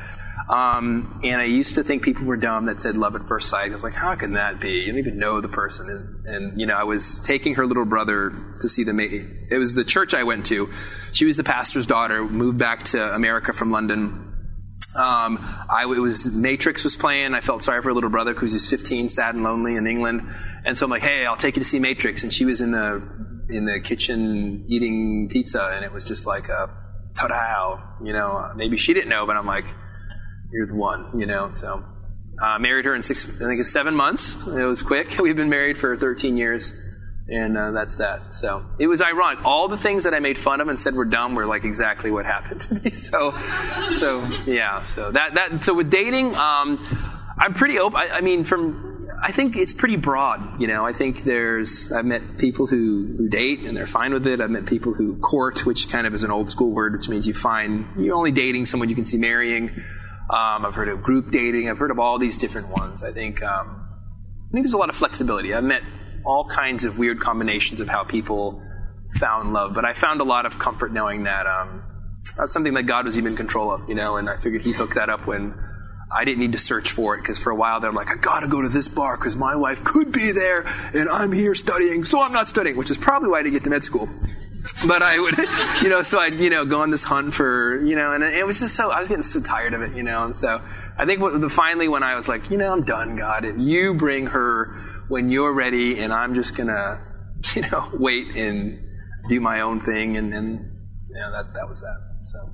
Um, and I used to think people were dumb that said love at first sight. I was like, how can that be? You don't even know the person. And, and you know, I was taking her little brother to see the, it was the church I went to. She was the pastor's daughter, moved back to America from London. Um, I, it was, Matrix was playing. I felt sorry for her little brother because he's fifteen, sad and lonely in England. And so I'm like, "Hey, I'll take you to see Matrix." And she was in the, in the kitchen eating pizza, and it was just like a, ta-da, you know, maybe she didn't know, but I'm like, "You're the one," you know, so, uh, married her in six, I think it's seven months. It was quick. We've been married for thirteen years. And uh, that's that. So it was ironic. All the things that I made fun of and said were dumb were like exactly what happened to me. So, so yeah. So that that. So with dating, um, I'm pretty open. I, I mean, from I think it's pretty broad. You know, I think there's. I've met people who, who date and they're fine with it. I've met people who court, which kind of is an old school word, which means you find you're only dating someone you can see marrying. Um, I've heard of group dating. I've heard of all these different ones. I think. Um, I think there's a lot of flexibility. I've met all kinds of weird combinations of how people found love. But I found a lot of comfort knowing that um, that's something that God was even in control of, you know, and I figured he'd hook that up when I didn't need to search for it, because for a while there I'm like, I gotta go to this bar because my wife could be there and I'm here studying, so I'm not studying, which is probably why I didn't get to med school. But I would, you know, so I'd, you know, go on this hunt for, you know, and it was just so, I was getting so tired of it, you know, and so I think what, finally when I was like, you know, I'm done, God, and you bring her when you're ready, and I'm just gonna, you know, wait and do my own thing, and, and you know, that that was that. So,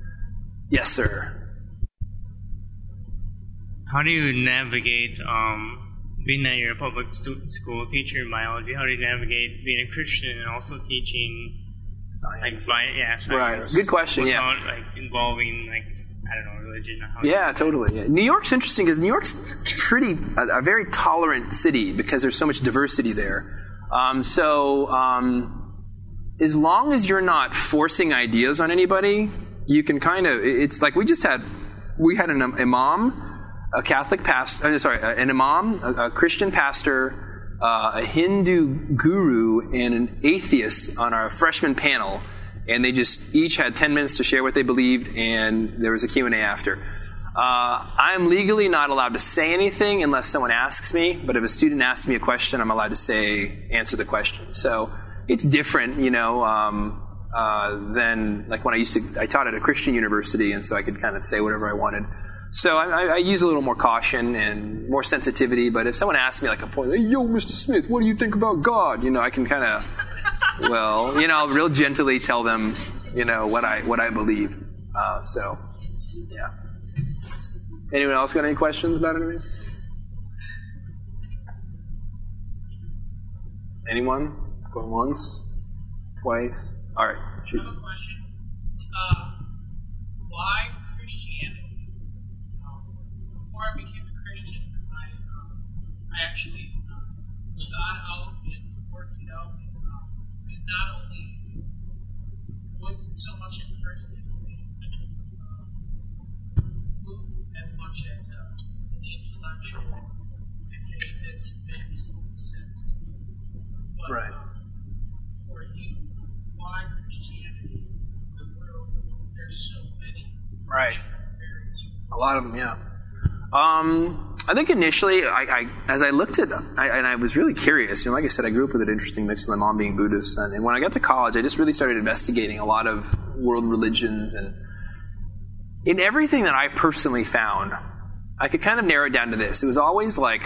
yes, sir. How do you navigate, um, being that you're a public stu- school teacher in biology? How do you navigate being a Christian and also teaching Science? Like, bi- yeah, science. Right. Good question. Without, Yeah. like involving like. I don't know, religion. How yeah, totally. Yeah. New York's interesting because New York's pretty a, a very tolerant city because there's so much diversity there. Um, so um, as long as you're not forcing ideas on anybody, you can kind of. It's like we just had we had an imam, a Catholic pastor. Sorry, an imam, a, a Christian pastor, uh, a Hindu guru, and an atheist on our freshman panel. And they just each had ten minutes to share what they believed, and there was a Q and A after. Uh, I'm legally not allowed to say anything unless someone asks me, but if a student asks me a question, I'm allowed to say, answer the question. So it's different, you know, um, uh, than like when I used to, I taught at a Christian university, and so I could kind of say whatever I wanted. So I, I, I use a little more caution and more sensitivity. But if someone asks me like a point, hey, yo, Mister Smith, what do you think about God? You know, I can kind of, well, you know, real gently tell them, you know, what I what I believe. Uh, so, yeah. Anyone else got any questions about anything? Anyone? Going once? Twice? All right. Shoot. I have a question. Uh, why Christianity? Um, before I became a Christian, I um, I actually um, thought out and worked it out. And, um, it was not only wasn't so much the first move as much as uh, the intellectual it has made sense to me. But, Right. Um, for you, why Christianity? The world, there's so many Right. different areas. A lot of them, yeah. Um, I think initially, I, I as I looked at, I, and I was really curious. You know, like I said, I grew up with an interesting mix of my mom being Buddhist, and, and when I got to college, I just really started investigating a lot of world religions, and in everything that I personally found, I could kind of narrow it down to this. It was always like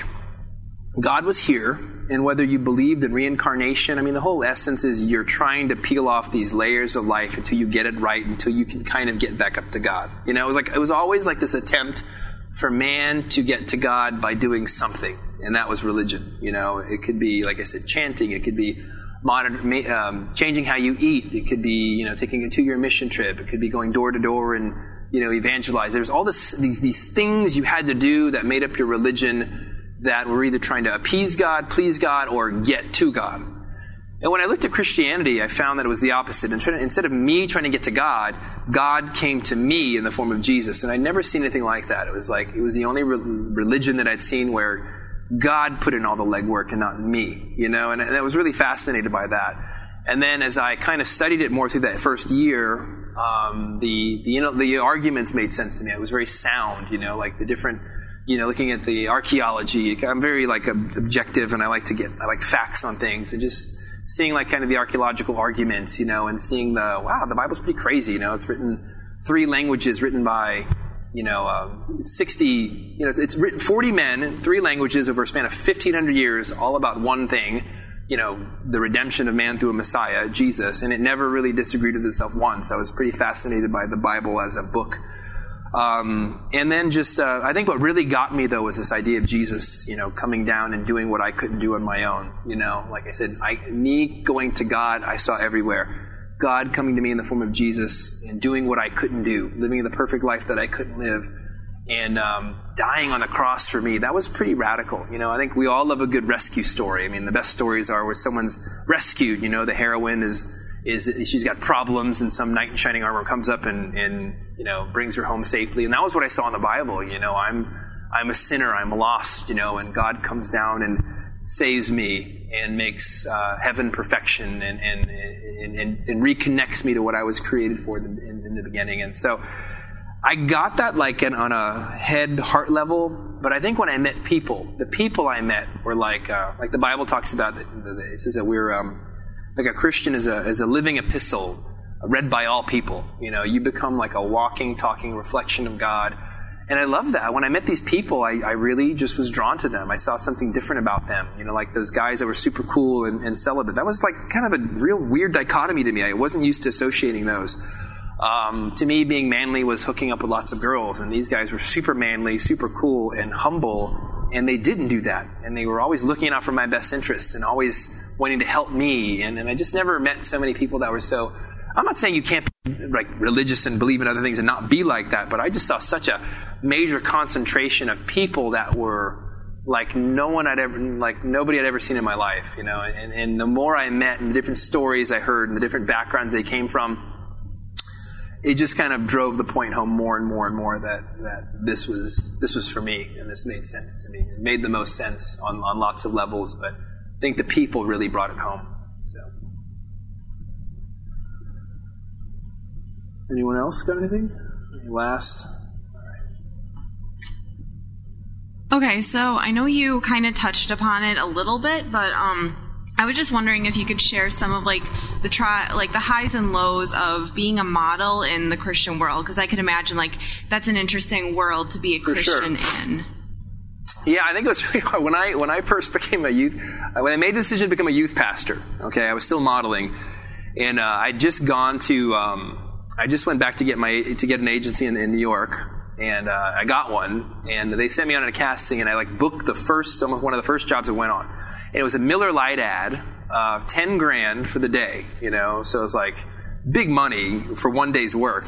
God was here, and whether you believed in reincarnation, I mean, the whole essence is you're trying to peel off these layers of life until you get it right, until you can kind of get back up to God. You know, it was like it was always like this attempt for man to get to God by doing something, and that was religion. You know, it could be, like I said, chanting. It could be modern, um, changing how you eat. It could be, you know, taking a two-year mission trip. It could be going door to door and, you know, evangelize. There's all this, these these things you had to do that made up your religion, that were either trying to appease God, please God, or get to God. And when I looked at Christianity, I found that it was the opposite. Instead of me trying to get to God, God came to me in the form of Jesus. And I'd never seen anything like that. It was like, it was the only re- religion that I'd seen where God put in all the legwork and not me, you know, and, and I was really fascinated by that. And then as I kind of studied it more through that first year, um, the, the, you know, the arguments made sense to me. It was very sound, you know, like the different, you know, looking at the archaeology. I'm very like objective, and I like to get, I like facts on things, and just seeing like kind of the archaeological arguments, you know, and seeing the, wow, the Bible's pretty crazy, you know, it's written three languages, written by, you know, uh, sixty, you know, it's, it's written forty men in three languages over a span of fifteen hundred years, all about one thing, you know, the redemption of man through a Messiah, Jesus, and it never really disagreed with itself once. I was pretty fascinated by the Bible as a book. Um, and then just, uh, I think what really got me though was this idea of Jesus, you know, coming down and doing what I couldn't do on my own. You know, like I said, I, me going to God, I saw everywhere. God coming to me in the form of Jesus and doing what I couldn't do, living the perfect life that I couldn't live, and um, dying on the cross for me. That was pretty radical. You know, I think we all love a good rescue story. I mean, the best stories are where someone's rescued. You know, the heroine is. is she's got problems, and some knight in shining armor comes up and, and, you know, brings her home safely. And that was what I saw in the Bible. You know, I'm, I'm a sinner, I'm lost, you know, and God comes down and saves me and makes uh, heaven perfection and, and, and, and, and reconnects me to what I was created for in, in, in the beginning. And so I got that like an, on a head, heart level, but I think when I met people, the people I met were like, uh, like the Bible talks about, the, the, it says that we're, um, like a Christian is a is a living epistle read by all people. You know, you become like a walking, talking reflection of God. And I love that. When I met these people, I, I really just was drawn to them. I saw something different about them. You know, like those guys that were super cool and, and celibate. That was like kind of a real weird dichotomy to me. I wasn't used to associating those. Um, to me, being manly was hooking up with lots of girls. And these guys were super manly, super cool, and humble. And they didn't do that. And they were always looking out for my best interests and always wanting to help me. And, and I just never met so many people that were so... I'm not saying you can't be like religious and believe in other things and not be like that, but I just saw such a major concentration of people that were like no one I'd ever, like nobody I'd ever seen in my life, you know. And, and the more I met and the different stories I heard and the different backgrounds they came from, it just kind of drove the point home more and more and more that, that this was this was for me, and this made sense to me. It made the most sense on, on lots of levels, but I think the people really brought it home. So, anyone else got anything? Any last? Okay, so I know you kind of touched upon it a little bit, but um, I was just wondering if you could share some of like the try, like the highs and lows of being a model in the Christian world, because I can imagine like that's an interesting world to be a For Christian sure. in. Yeah, I think it was really hard. When I, when I first became a youth, when I made the decision to become a youth pastor, okay, I was still modeling, and uh, I'd just gone to, um, I just went back to get my, to get an agency in, in New York, and uh, I got one, and they sent me on a casting, and I like booked the first, almost one of the first jobs I went on. And it was a Miller Lite ad, uh, ten grand for the day, you know, so it was like big money for one day's work.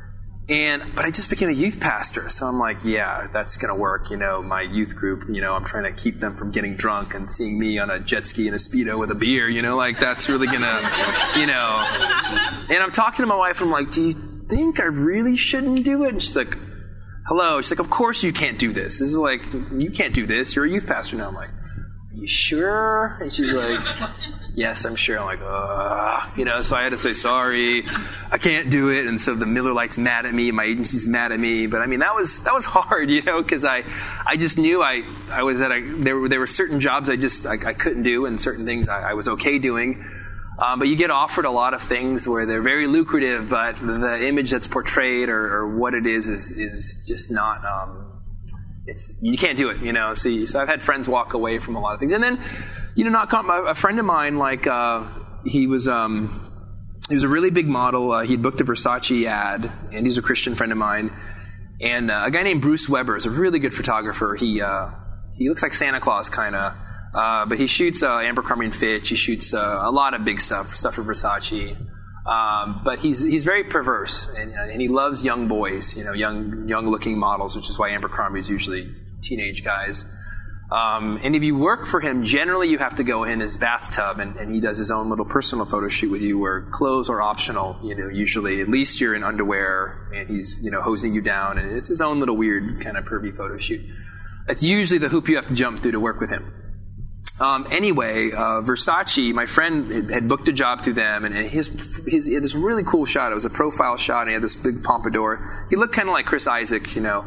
And, but I just became a youth pastor, so I'm like, yeah, that's gonna work, you know, my youth group, you know, I'm trying to keep them from getting drunk and seeing me on a jet ski and a Speedo with a beer, you know, like that's really gonna, you know. And I'm talking to my wife, and I'm like, do you think I really shouldn't do it? And she's like, hello, she's like, of course you can't do this. This is like, you can't do this, you're a youth pastor now. I'm like, are you sure? And she's like, yes, I'm sure. I'm like, ugh. You know, so I had to say, sorry, I can't do it. And so the Miller Lite's mad at me, my agency's mad at me. But I mean, that was, that was hard, you know, because I, I just knew I, I was at a, there were, there were certain jobs I just, I, I couldn't do, and certain things I, I was okay doing. Um, but you get offered a lot of things where they're very lucrative, but the image that's portrayed or, or what it is, is, is just not, um, it's, you can't do it, you know. So, you, so I've had friends walk away from a lot of things. And then, you know, not a friend of mine, like, uh, he was, um, he was a really big model. Uh, he'd booked a Versace ad, and he's a Christian friend of mine. And, uh, a guy named Bruce Weber is a really good photographer. He, uh, he looks like Santa Claus, kind of. Uh, but he shoots, uh, Abercrombie and Fitch. He shoots, uh, a lot of big stuff, stuff for Versace. Um, but he's he's very perverse, and, and he loves young boys, you know, young young looking models, which is why Abercrombie's usually teenage guys. Um, and if you work for him, generally you have to go in his bathtub, and, and he does his own little personal photo shoot with you, where clothes are optional. You know, usually at least you're in underwear, and he's, you know, hosing you down, and it's his own little weird kind of pervy photo shoot. That's usually the hoop you have to jump through to work with him. Um, anyway, uh, Versace, my friend had, had booked a job through them, and, and his, his, he had this really cool shot. It was a profile shot, and he had this big pompadour. He looked kind of like Chris Isaac, you know.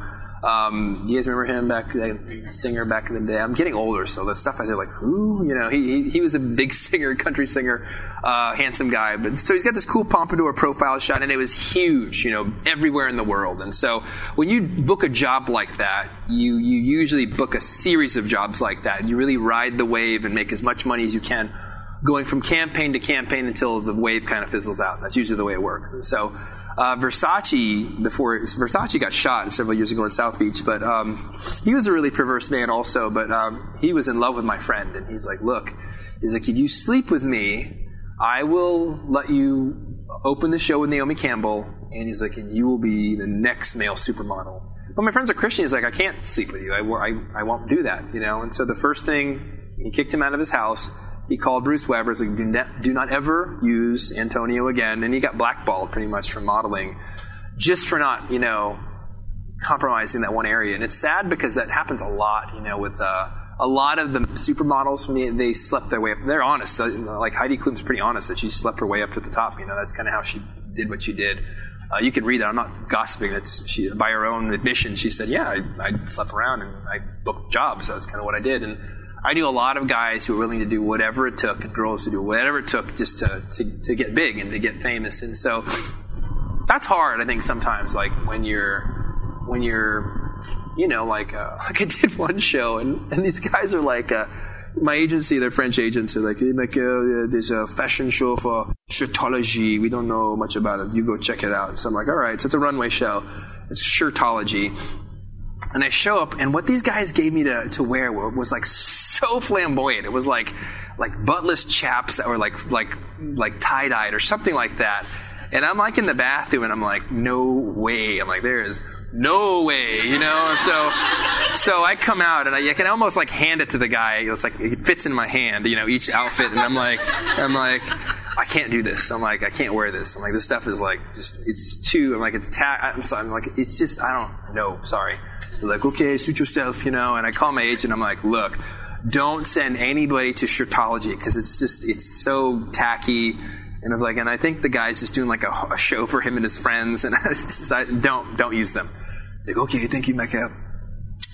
Um, you guys remember him back, that singer back in the day? I'm getting older, so the stuff I did, like, who? You know, he, he, he was a big singer, country singer, uh, handsome guy. But so he's got this cool pompadour profile shot, and it was huge, you know, everywhere in the world. And so when you book a job like that, you, you usually book a series of jobs like that, and you really ride the wave and make as much money as you can, going from campaign to campaign until the wave kind of fizzles out. That's usually the way it works. And so Uh, Versace, before Versace got shot several years ago in South Beach, but um, he was a really perverse man also. But um, he was in love with my friend, and he's like, "Look, he's like, if you sleep with me, I will let you open the show with Naomi Campbell, and he's like, and you will be the next male supermodel." But my friends are Christian. He's like, "I can't sleep with you. I, I, I won't do that," you know. And so the first thing, he kicked him out of his house. He called Bruce Weber, so do not, do not ever use Antonio again. And he got blackballed pretty much from modeling just for not, you know, compromising that one area. And it's sad because that happens a lot, you know, with uh, a lot of the supermodels. They slept their way up. They're honest. Like Heidi Klum's pretty honest that she slept her way up to the top. You know, that's kind of how she did what she did. Uh, you can read that. I'm not gossiping. That's she, by her own admission, she said, yeah, I, I slept around and I booked jobs. That's kind of what I did. And I knew a lot of guys who were willing to do whatever it took, and girls who do whatever it took just to, to, to get big and to get famous. And so that's hard, I think, sometimes, like when you're, when you're, you know, like, uh, like I did one show, and, and these guys are like, uh, my agency, they're French agents, are like, hey, Michael, there's a fashion show for shirtology. We don't know much about it. You go check it out. So I'm like, all right. So it's a runway show. It's shirtology. And I show up, and what these guys gave me to, to wear was like so flamboyant. It was like like buttless chaps that were like like like tie dyed or something like that. And I'm like in the bathroom, and I'm like, no way. I'm like, there is no way, you know. So so I come out, and I, I can almost like hand it to the guy. It's like it fits in my hand, you know, each outfit. And I'm like, I'm like, I can't do this. I'm like, I can't wear this. I'm like, this stuff is like just it's too. I'm like, it's ta- I'm sorry. I'm like, it's just I don't know. Sorry. They're like, okay, suit yourself, you know. And I call my agent. I'm like, look, don't send anybody to shirtology because it's just it's so tacky. And I was like, and I think the guy's just doing like a, a show for him and his friends, and I decided, don't don't use them. He's like, okay, thank you, Mecca.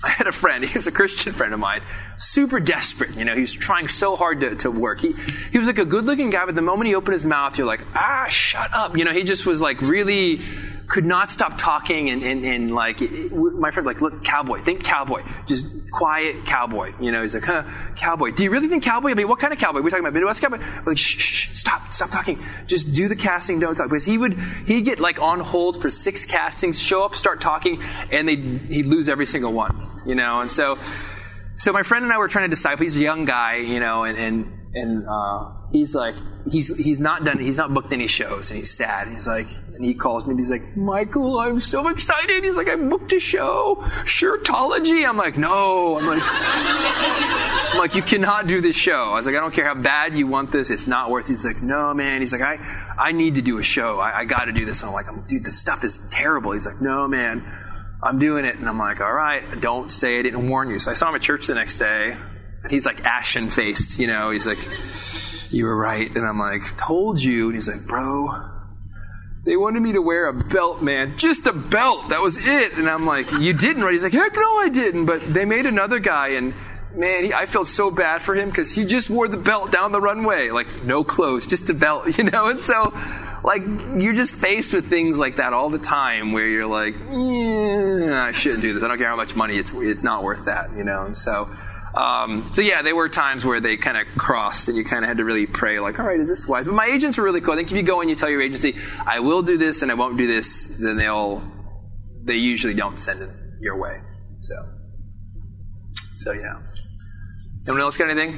I had a friend, he was a Christian friend of mine, super desperate, you know, he was trying so hard to, to work. He he was like a good-looking guy, but the moment he opened his mouth, you're like, ah, shut up. You know, he just was like really, could not stop talking, and, and, and like, my friend like, look, cowboy, think cowboy, just quiet cowboy. You know, he's like, huh, cowboy. Do you really think cowboy? I mean, what kind of cowboy? We're talking about Midwest cowboy? We're like, shh, shh, shh, stop, stop talking. Just do the casting, don't talk. Because he would, he'd get like on hold for six castings, show up, start talking, and they he'd lose every single one. You know, and so, so my friend and I were trying to disciple. He's a young guy, you know, and and and uh, he's like, he's he's not done, he's not booked any shows, and he's sad. He's like, and he calls me, and he's like, Michael, I'm so excited. He's like, I booked a show, Shirtology. I'm like, no. I'm like, I'm like, you cannot do this show. I was like, I don't care how bad you want this, it's not worth it. He's like, no, man. He's like, I I need to do a show. I, I got to do this. And I'm like, dude, this stuff is terrible. He's like, no, man. I'm doing it. And I'm like, all right, don't say I didn't warn you. So I saw him at church the next day, and he's like ashen-faced, you know. He's like, you were right. And I'm like, told you. And he's like, bro, they wanted me to wear a belt, man. Just a belt. That was it. And I'm like, you didn't, right? He's like, heck no, I didn't. But they made another guy, and man, he, I felt so bad for him because he just wore the belt down the runway. Like, no clothes, just a belt, you know. And so, like, you're just faced with things like that all the time where you're like, yeah, I shouldn't do this. I don't care how much money, it's it's not worth that, you know. And so, um, so yeah, there were times where they kind of crossed, and you kind of had to really pray, like, all right, is this wise? But my agents were really cool. I think if you go and you tell your agency, I will do this and I won't do this, then they'll, they usually don't send it your way. So, so yeah. Anyone else got anything?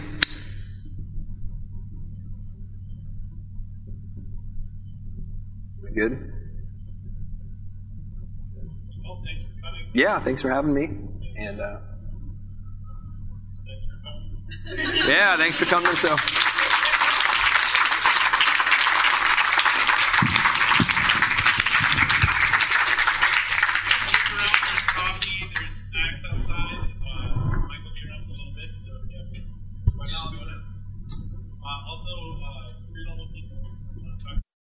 Good? Well, thanks for coming. Yeah, thanks for having me. And uh, Thanks for coming. yeah, thanks for coming. So, There's coffee, there's snacks outside. Uh, Michael turned up a little bit, so yeah, why not do it? Uh, also, uh, spirit level people.